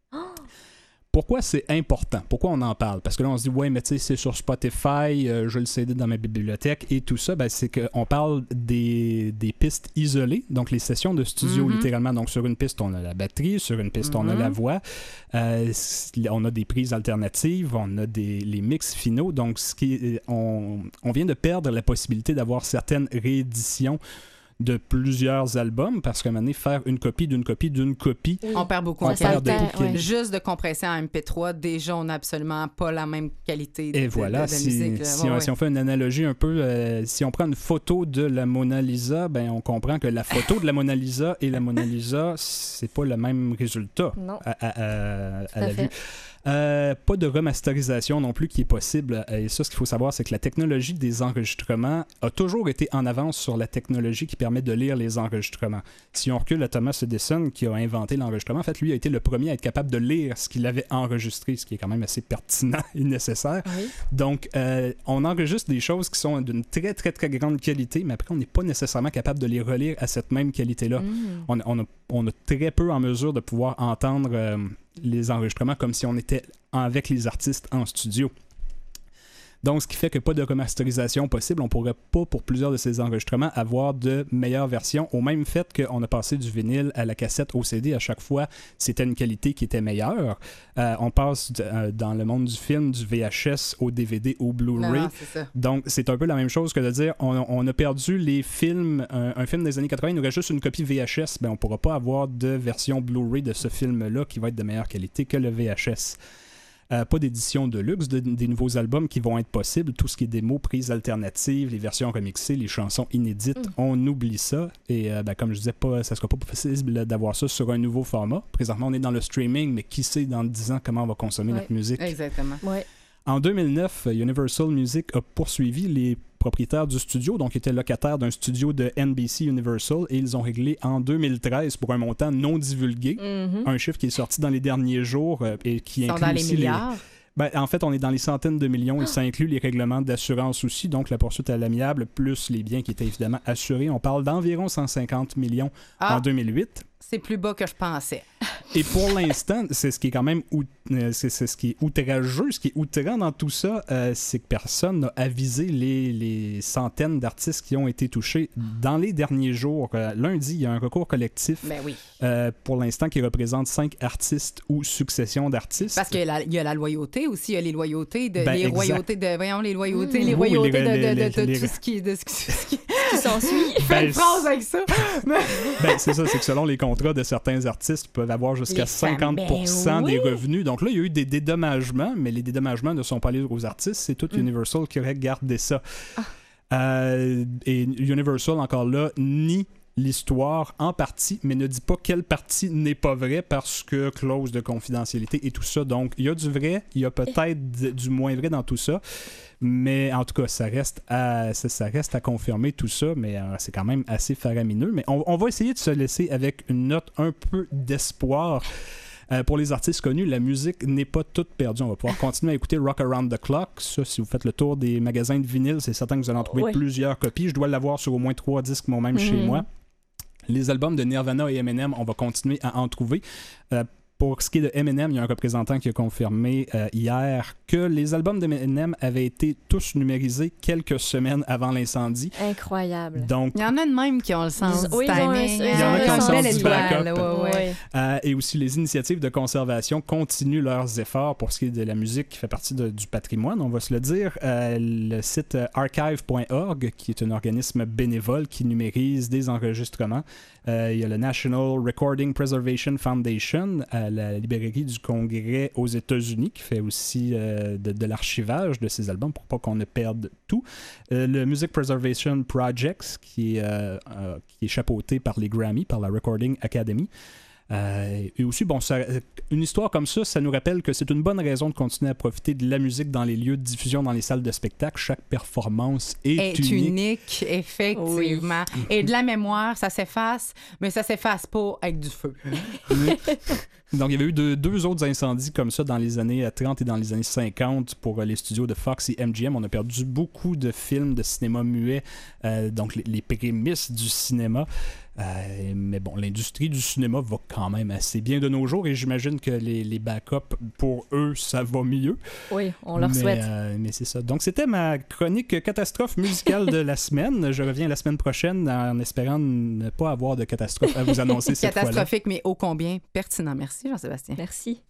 Pourquoi c'est important? Pourquoi on en parle? Parce que là, on se dit, ouais, mais tu sais, c'est sur Spotify, euh, je le C D dans ma bibliothèque et tout ça. Ben, c'est qu'on parle des, des pistes isolées, donc les sessions de studio, Mhm. littéralement. Donc, sur une piste, on a la batterie, sur une piste, on a Mhm. la voix. Euh, on a des prises alternatives, on a des, les mix finaux. Donc, ce qui, on, on vient de perdre la possibilité d'avoir certaines rééditions de plusieurs albums, parce qu'à un moment donné, faire une copie d'une copie d'une copie, Oui. On perd beaucoup on en perd qualité. beaucoup de qualité. Juste de compresser en M P trois, déjà, on n'a absolument pas la même qualité de, Et de- voilà, de- de si, musique. là. si Ouais, on, ouais. si on fait une analogie un peu, euh, si on prend une photo de la Mona Lisa, ben on comprend que la photo de la Mona Lisa et la Mona Lisa, c'est pas le même résultat Non. à, à- à- à à la fait. vue. Euh, pas de remasterisation non plus qui est possible. Et ça, ce qu'il faut savoir, c'est que la technologie des enregistrements a toujours été en avance sur la technologie qui permet de lire les enregistrements. Si on recule à Thomas Edison, qui a inventé l'enregistrement, en fait, lui a été le premier à être capable de lire ce qu'il avait enregistré, ce qui est quand même assez pertinent et nécessaire. Oui. Donc, euh, on enregistre des choses qui sont d'une très, très, très grande qualité, mais après, on n'est pas nécessairement capable de les relire à cette même qualité-là. Mm. On, on a, on a très peu en mesure de pouvoir entendre euh, les enregistrements comme si on était avec les artistes en studio. Donc, ce qui fait que pas de remasterisation possible. On pourrait pas, pour plusieurs de ces enregistrements, avoir de meilleures versions. Au même fait qu'on a passé du vinyle à la cassette au C D, à chaque fois, c'était une qualité qui était meilleure. Euh, on passe de- euh, dans le monde du film, du V H S au D V D, au Non, Blu-ray. non, c'est ça. Donc, c'est un peu la même chose que de dire on, on a perdu les films, un, un film des années quatre-vingts, il nous reste juste une copie V H S, ben on ne pourra pas avoir de version Blu-ray de ce film-là qui va être de meilleure qualité que le V H S. Euh, pas d'édition de luxe, de- des nouveaux albums qui vont être possibles, tout ce qui est démo, prises alternatives, les versions remixées, les chansons inédites, Mm. on oublie ça. Et euh, ben, comme je disais, pas, ça ne sera pas possible d'avoir ça sur un nouveau format. Présentement, on est dans le streaming, mais qui sait dans dix ans comment on va consommer Ouais. notre musique. Exactement. Ouais. En deux mille neuf, Universal Music a poursuivi les propriétaires du studio, donc ils étaient locataires d'un studio de N B C Universal, et ils ont réglé en deux mille treize pour un montant non divulgué, Mhm. un chiffre qui est sorti dans les derniers jours euh, et qui Ils sont inclut dans les aussi milliards. Ben, en fait, on est dans les centaines de millions et ça inclut les règlements d'assurance aussi, donc la poursuite à l'amiable, plus les biens qui étaient évidemment assurés. On parle d'environ cent cinquante millions Ah. en deux mille huit. C'est plus bas que je pensais. Et pour l'instant, c'est ce qui est quand même out- euh, c'est, c'est ce qui est outrageux, ce qui est outrant dans tout ça, euh, c'est que personne n'a avisé les, les centaines d'artistes qui ont été touchés dans les derniers jours. Euh, lundi, il y a un recours collectif Ben oui. euh, pour l'instant qui représente cinq artistes ou succession d'artistes. Parce qu'il y a la, il y a la loyauté aussi, il y a les loyautés de Ben, les exact. royautés de voyons les loyautés, Mmh. les Oui, royautés les- de, de, les- de, de, les- tout ce qui de ce qui, ce qui- Qui s'ensuit. Fais Ben, une phrase avec ça. Ben, c'est ça, c'est que selon les contrats de certains artistes, ils peuvent avoir jusqu'à Les femmes, cinquante pour cent ben des oui. revenus. Donc là, il y a eu des dédommagements, mais les dédommagements ne sont pas allés aux artistes, c'est tout Mm. Universal qui aurait gardé ça. Euh, et Universal, encore là, nie l'histoire en partie, mais ne dit pas quelle partie n'est pas vraie parce que clause de confidentialité et tout ça. Donc, il y a du vrai, il y a peut-être d- du moins vrai dans tout ça. Mais en tout cas, ça reste à, ça, ça reste à confirmer tout ça, mais euh, c'est quand même assez faramineux. Mais on, on va essayer de se laisser avec une note un peu d'espoir. Euh, pour les artistes connus, la musique n'est pas toute perdue. On va pouvoir continuer à écouter Rock Around the Clock. Ça, si vous faites le tour des magasins de vinyle, c'est certain que vous allez en trouver Ouais. plusieurs copies. Je dois l'avoir sur au moins trois disques moi-même chez Mhm. moi. Les albums de Nirvana et Eminem, on va continuer à en trouver. Euh, Pour ce qui est de Eminem, il y a un représentant qui a confirmé euh, hier que les albums d'Eminem avaient été tous numérisés quelques semaines avant l'incendie. Incroyable. Donc, Il y en a de même qui ont le sens Ils- du oui, ils ont un- timing. ils Il y en a qui ont le sens Belle du étoile, backup. ouais, ouais. Ouais. Euh, et aussi, les initiatives de conservation continuent leurs efforts pour ce qui est de la musique qui fait partie de- du patrimoine, on va se le dire. Euh, le site euh, archive point org, qui est un organisme bénévole qui numérise des enregistrements. Euh, il y a le National Recording Preservation Foundation à la librairie du Congrès aux États-Unis qui fait aussi euh, de, de l'archivage de ces albums pour pas qu'on ne perde tout. Euh, le Music Preservation Project qui est, euh, euh, qui est chapeauté par les Grammy, par la Recording Academy. Euh, et aussi, bon, ça, une histoire comme ça, ça nous rappelle que c'est une bonne raison de continuer à profiter de la musique dans les lieux de diffusion, dans les salles de spectacle. Chaque performance est, Est unique. unique, effectivement. Et de la mémoire, ça s'efface, mais ça s'efface pas avec du feu. Donc, il y avait eu deux, deux autres incendies comme ça dans les années trente et dans les années cinquante pour euh, les studios de Fox et M G M. On a perdu beaucoup de films de cinéma muet, euh, donc les, les prémices du cinéma. Euh, mais bon, l'industrie du cinéma va quand même assez bien de nos jours et j'imagine que les, les backups, pour eux, ça va mieux. Oui, on leur mais, souhaite. euh, mais c'est ça. Donc, c'était ma chronique catastrophe musicale de la semaine. Je reviens la semaine prochaine en espérant ne pas avoir de catastrophe à vous annoncer cette fois-là. Catastrophique, mais ô combien pertinent. Merci, Jean-Sébastien. Merci.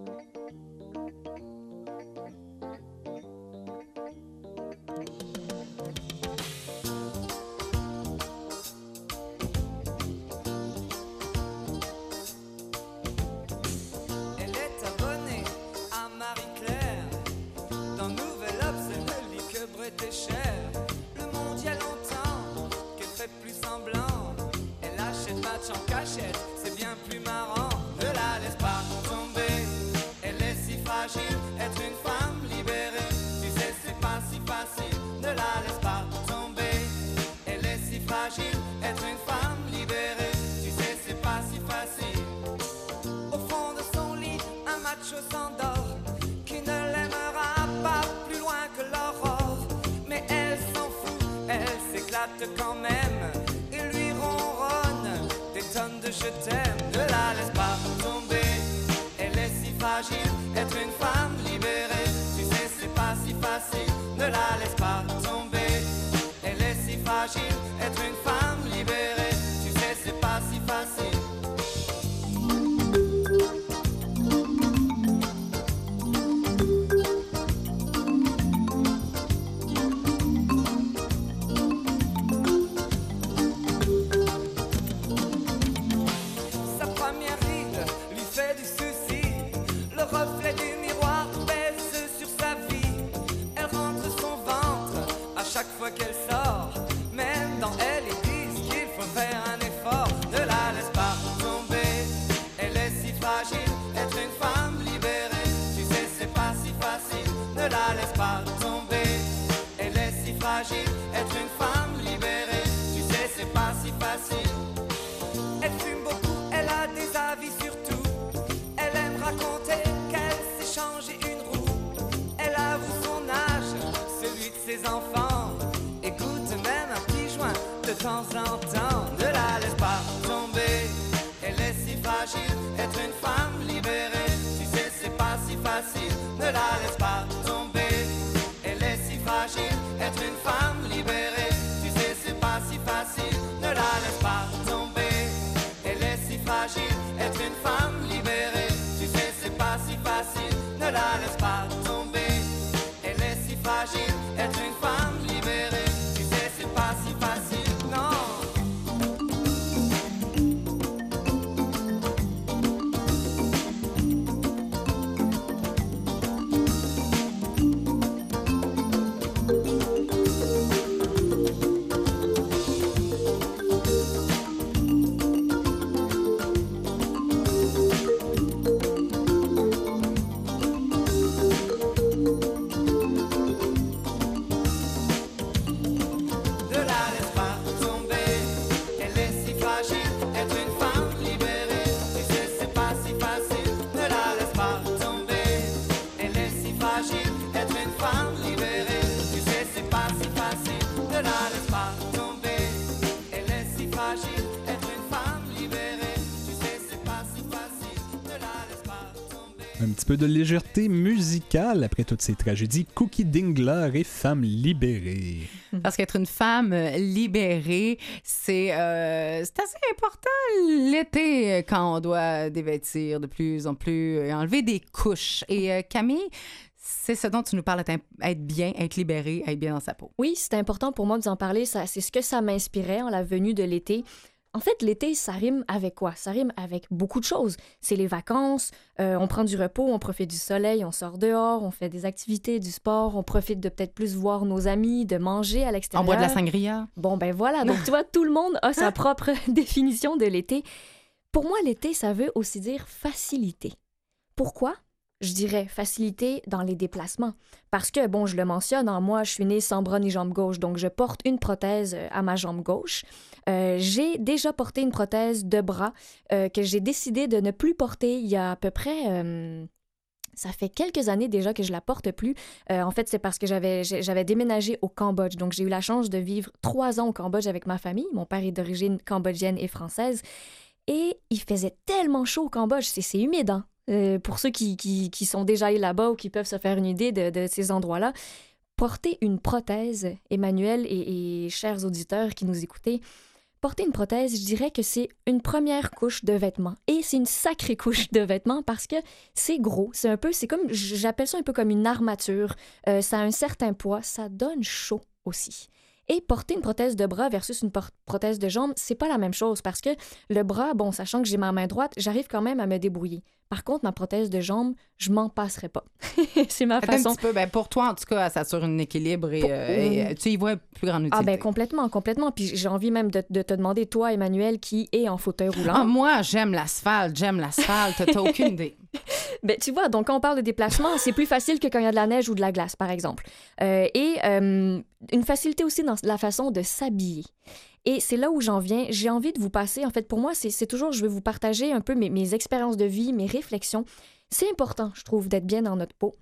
Elle est abonnée à Marie-Claire. Dans Nouvel Obs, elle ne lit que Bret et Cher. Le monde y a longtemps qu'elle fait plus semblant. Elle achète match en cachette, c'est bien plus marrant. Ne la laisse pas tomber, elle est si fragile. Être une femme libérée, tu sais c'est pas si facile. Ne la laisse pas tomber, elle est si fragile. Être une femme libérée, tu sais c'est pas si facile. Au fond de son lit, un macho s'endort, qui ne l'aimera pas plus loin que l'aurore. Mais elle s'en fout, elle s'éclate quand même, et lui ronronne des tonnes de je t'aime. Ne la laisse pas tomber, elle est si fragile. Être une femme libérée, tu sais c'est pas si facile. Ne la laisse pas tomber, elle est si fragile. Être une femme libérée, tu sais c'est pas si facile. Sa première vie fragile, être une femme libérée. Tu sais, c'est pas si facile, ne la laisse pas tomber. Elle est si fragile, être une femme libérée. Tu sais, c'est pas si facile, ne la laisse pas tomber. Elle est si fragile, être une femme libérée. Tu sais, c'est pas si facile, ne la laisse pas tomber. Elle est si fragile, être une femme libérée. Tu sais, c'est pas si facile, non. Un petit peu de légèreté musicale après toutes ces tragédies. Cookie Dingler et Femme libérée. Parce qu'être une femme libérée, c'est, euh, c'est assez important l'été quand on doit dévêtir de plus en plus et enlever des couches. Et euh, Camille, c'est ce dont tu nous parles, être bien, être libérée, être bien dans sa peau. Oui, c'est important pour moi de vous en parler. Ça, c'est ce que ça m'inspirait en la venue de l'été. En fait, l'été, ça rime avec quoi? Ça rime avec beaucoup de choses. C'est les vacances, euh, on prend du repos, on profite du soleil, on sort dehors, on fait des activités, du sport, on profite de peut-être plus voir nos amis, de manger à l'extérieur. On boit de la sangria. Bon, ben voilà. Donc, tu vois, tout le monde a sa propre définition de l'été. Pour moi, l'été, ça veut aussi dire facilité. Pourquoi? Je dirais facilité dans les déplacements. Parce que, bon, je le mentionne, en moi, je suis née sans bras ni jambe gauche, donc je porte une prothèse à ma jambe gauche. Euh, j'ai déjà porté une prothèse de bras euh, que j'ai décidé de ne plus porter il y a à peu près... Euh, ça fait quelques années déjà que je la porte plus. Euh, en fait, c'est parce que j'avais, j'avais déménagé au Cambodge. Donc, j'ai eu la chance de vivre trois ans au Cambodge avec ma famille. Mon père est d'origine cambodgienne et française. Et il faisait tellement chaud au Cambodge. C'est, c'est humide, hein? Euh, pour ceux qui, qui, qui sont déjà allés là-bas ou qui peuvent se faire une idée de, de ces endroits-là, porter une prothèse, Emmanuel et, et chers auditeurs qui nous écoutez, porter une prothèse, je dirais que c'est une première couche de vêtements. Et c'est une sacrée couche de vêtements parce que c'est gros. C'est un peu, c'est comme, j'appelle ça un peu comme une armature. Euh, ça a un certain poids. Ça donne chaud aussi. Et porter une prothèse de bras versus une por- prothèse de jambe, c'est pas la même chose parce que le bras, bon, sachant que j'ai ma main droite, j'arrive quand même à me débrouiller. Par contre, ma prothèse de jambe, je m'en passerai pas. C'est ma façon. Un petit peu, ben pour toi, en tout cas, ça assure un équilibre et, pour... euh, et tu y vois plus grande utilité. Ah ben complètement, complètement. Puis j'ai envie même de, de te demander, toi, Emmanuel, qui est en fauteuil roulant. Ah, moi, j'aime l'asphalte, j'aime l'asphalte. T'as aucune idée. Ben, tu vois, donc quand on parle de déplacement, c'est plus facile que quand il y a de la neige ou de la glace, par exemple. Euh, et euh, une facilité aussi dans la façon de s'habiller. Et c'est là où j'en viens. J'ai envie de vous passer, en fait, pour moi, c'est, c'est toujours, je veux vous partager un peu mes, mes expériences de vie, mes réflexions. C'est important, je trouve, d'être bien dans notre peau.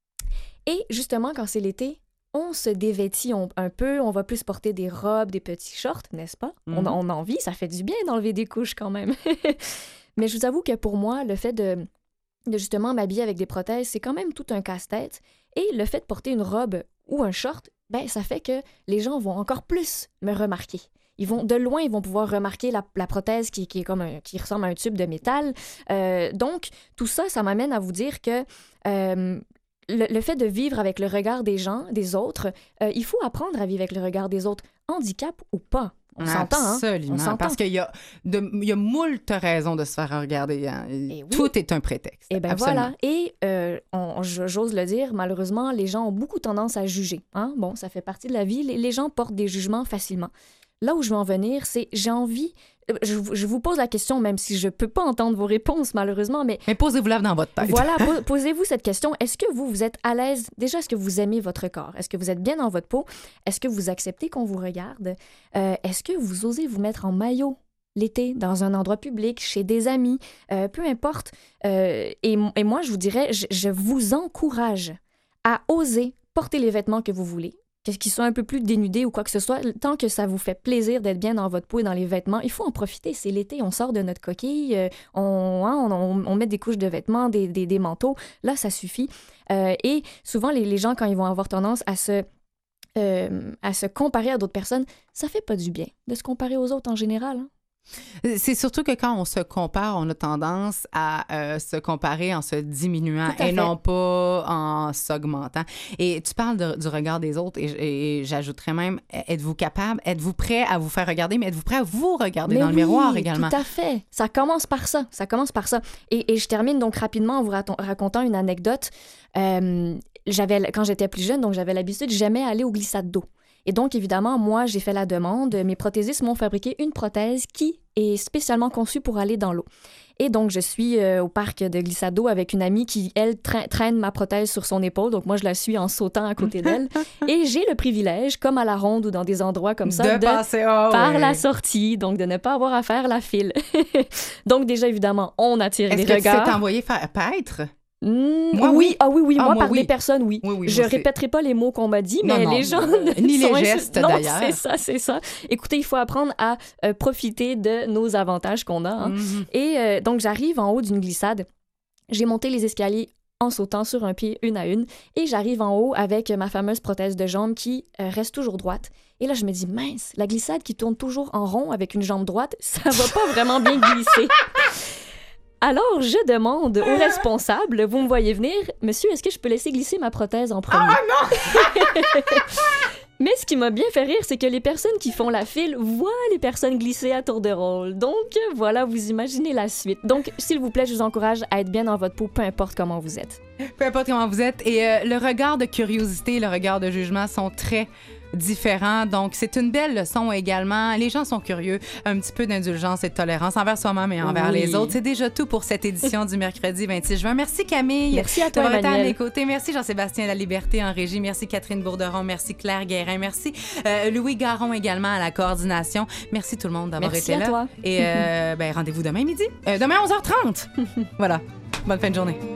Et justement, quand c'est l'été, on se dévêtit on, un peu, on va plus porter des robes, des petits shorts, n'est-ce pas? Mm-hmm. On, on a envie, ça fait du bien d'enlever des couches quand même. Mais je vous avoue que pour moi, le fait de, de justement m'habiller avec des prothèses, c'est quand même tout un casse-tête. Et le fait de porter une robe ou un short, ben, ça fait que les gens vont encore plus me remarquer. Ils vont, de loin, ils vont pouvoir remarquer la, la prothèse qui, qui, est comme un, qui ressemble à un tube de métal. Euh, donc, tout ça, ça m'amène à vous dire que euh, le, le fait de vivre avec le regard des gens, des autres, euh, il faut apprendre à vivre avec le regard des autres, handicap ou pas. On s'entend, hein? Absolument, On s'entend. parce qu'il y a, de, il y a moult raisons de se faire regarder. Hein. Oui. Tout est un prétexte. Et bien voilà. Et euh, on, j'ose le dire, malheureusement, les gens ont beaucoup tendance à juger. Hein? Bon, ça fait partie de la vie. Les, les gens portent des jugements facilement. Là où je veux en venir, c'est j'ai envie... Je, je vous pose la question, même si je peux pas entendre vos réponses, malheureusement, mais... Mais posez-vous-la dans votre tête. Voilà, po- posez-vous cette question. Est-ce que vous, vous êtes à l'aise? Déjà, est-ce que vous aimez votre corps? Est-ce que vous êtes bien dans votre peau? Est-ce que vous acceptez qu'on vous regarde? Euh, est-ce que vous osez vous mettre en maillot l'été, dans un endroit public, chez des amis? Euh, peu importe. Euh, et, et moi, je vous dirais, je, je vous encourage à oser porter les vêtements que vous voulez. qu'ils soient un peu plus dénudés ou quoi que ce soit, tant que ça vous fait plaisir d'être bien dans votre peau et dans les vêtements, il faut en profiter. C'est l'été, on sort de notre coquille, euh, on, hein, on, on met des couches de vêtements, des, des, des manteaux. Là, ça suffit. Euh, et souvent, les, les gens, quand ils vont avoir tendance à se, euh, à se comparer à d'autres personnes, ça fait pas du bien de se comparer aux autres en général, hein. C'est surtout que quand on se compare, on a tendance à euh, se comparer en se diminuant et non pas en s'augmentant. Et tu parles de, du regard des autres et, et j'ajouterais même, êtes-vous capable, êtes-vous prêt à vous faire regarder, mais êtes-vous prêt à vous regarder mais dans oui, le miroir également? Tout à fait. Ça commence par ça. Ça commence par ça. Et, et je termine donc rapidement en vous raton- racontant une anecdote. Euh, j'avais, quand j'étais plus jeune, donc j'avais l'habitude, j'aimais aller aux glissades d'eau. Et donc, évidemment, moi, j'ai fait la demande. Mes prothésistes m'ont fabriqué une prothèse qui est spécialement conçue pour aller dans l'eau. Et donc, je suis euh, au parc de glissade d'eau avec une amie qui, elle, tra- traîne ma prothèse sur son épaule. Donc, moi, je la suis en sautant à côté d'elle. Et j'ai le privilège, comme à la ronde ou dans des endroits comme ça, de, de passer oh, par oui. la sortie, donc de ne pas avoir à faire la file. Donc, déjà, évidemment, on attire Est-ce les que regards. tu t'es envoyé faire paître? Mmh, moi, oui. oui. Ah oui, oui, ah, moi, moi, par oui. des personnes, oui. oui, oui je moi, répéterai pas les mots qu'on m'a dit, non, mais non, les gens... euh, ni les gestes, non, d'ailleurs. c'est ça, c'est ça. Écoutez, il faut apprendre à euh, profiter de nos avantages qu'on a. Hein. Mm-hmm. Et euh, donc, j'arrive en haut d'une glissade. J'ai monté les escaliers en sautant sur un pied, une à une, et j'arrive en haut avec ma fameuse prothèse de jambe qui euh, reste toujours droite. Et là, je me dis, mince, la glissade qui tourne toujours en rond avec une jambe droite, ça va pas vraiment bien glisser. Alors, je demande au responsable, vous me voyez venir, monsieur, est-ce que je peux laisser glisser ma prothèse en premier? Ah non! Mais ce qui m'a bien fait rire, c'est que les personnes qui font la file voient les personnes glisser à tour de rôle. Donc, voilà, vous imaginez la suite. Donc, s'il vous plaît, je vous encourage à être bien dans votre peau, peu importe comment vous êtes. Peu importe comment vous êtes. Et euh, le regard de curiosité, le regard de jugement sont très différents. Donc, c'est une belle leçon également. Les gens sont curieux. Un petit peu d'indulgence et de tolérance envers soi-même et envers oui. les autres. C'est déjà tout pour cette édition du mercredi vingt-six juin. Merci Camille. Merci à toi, d'avoir été à Emmanuel. mes côtés. Merci Jean-Sébastien La Liberté en régie. Merci Catherine Bourderon. Merci Claire Guérin. Merci euh, Louis Garon également à la coordination. Merci tout le monde d'avoir Merci été à là. toi. Et euh, ben, rendez-vous demain midi. Euh, demain onze heures trente. Voilà. Bonne fin de journée.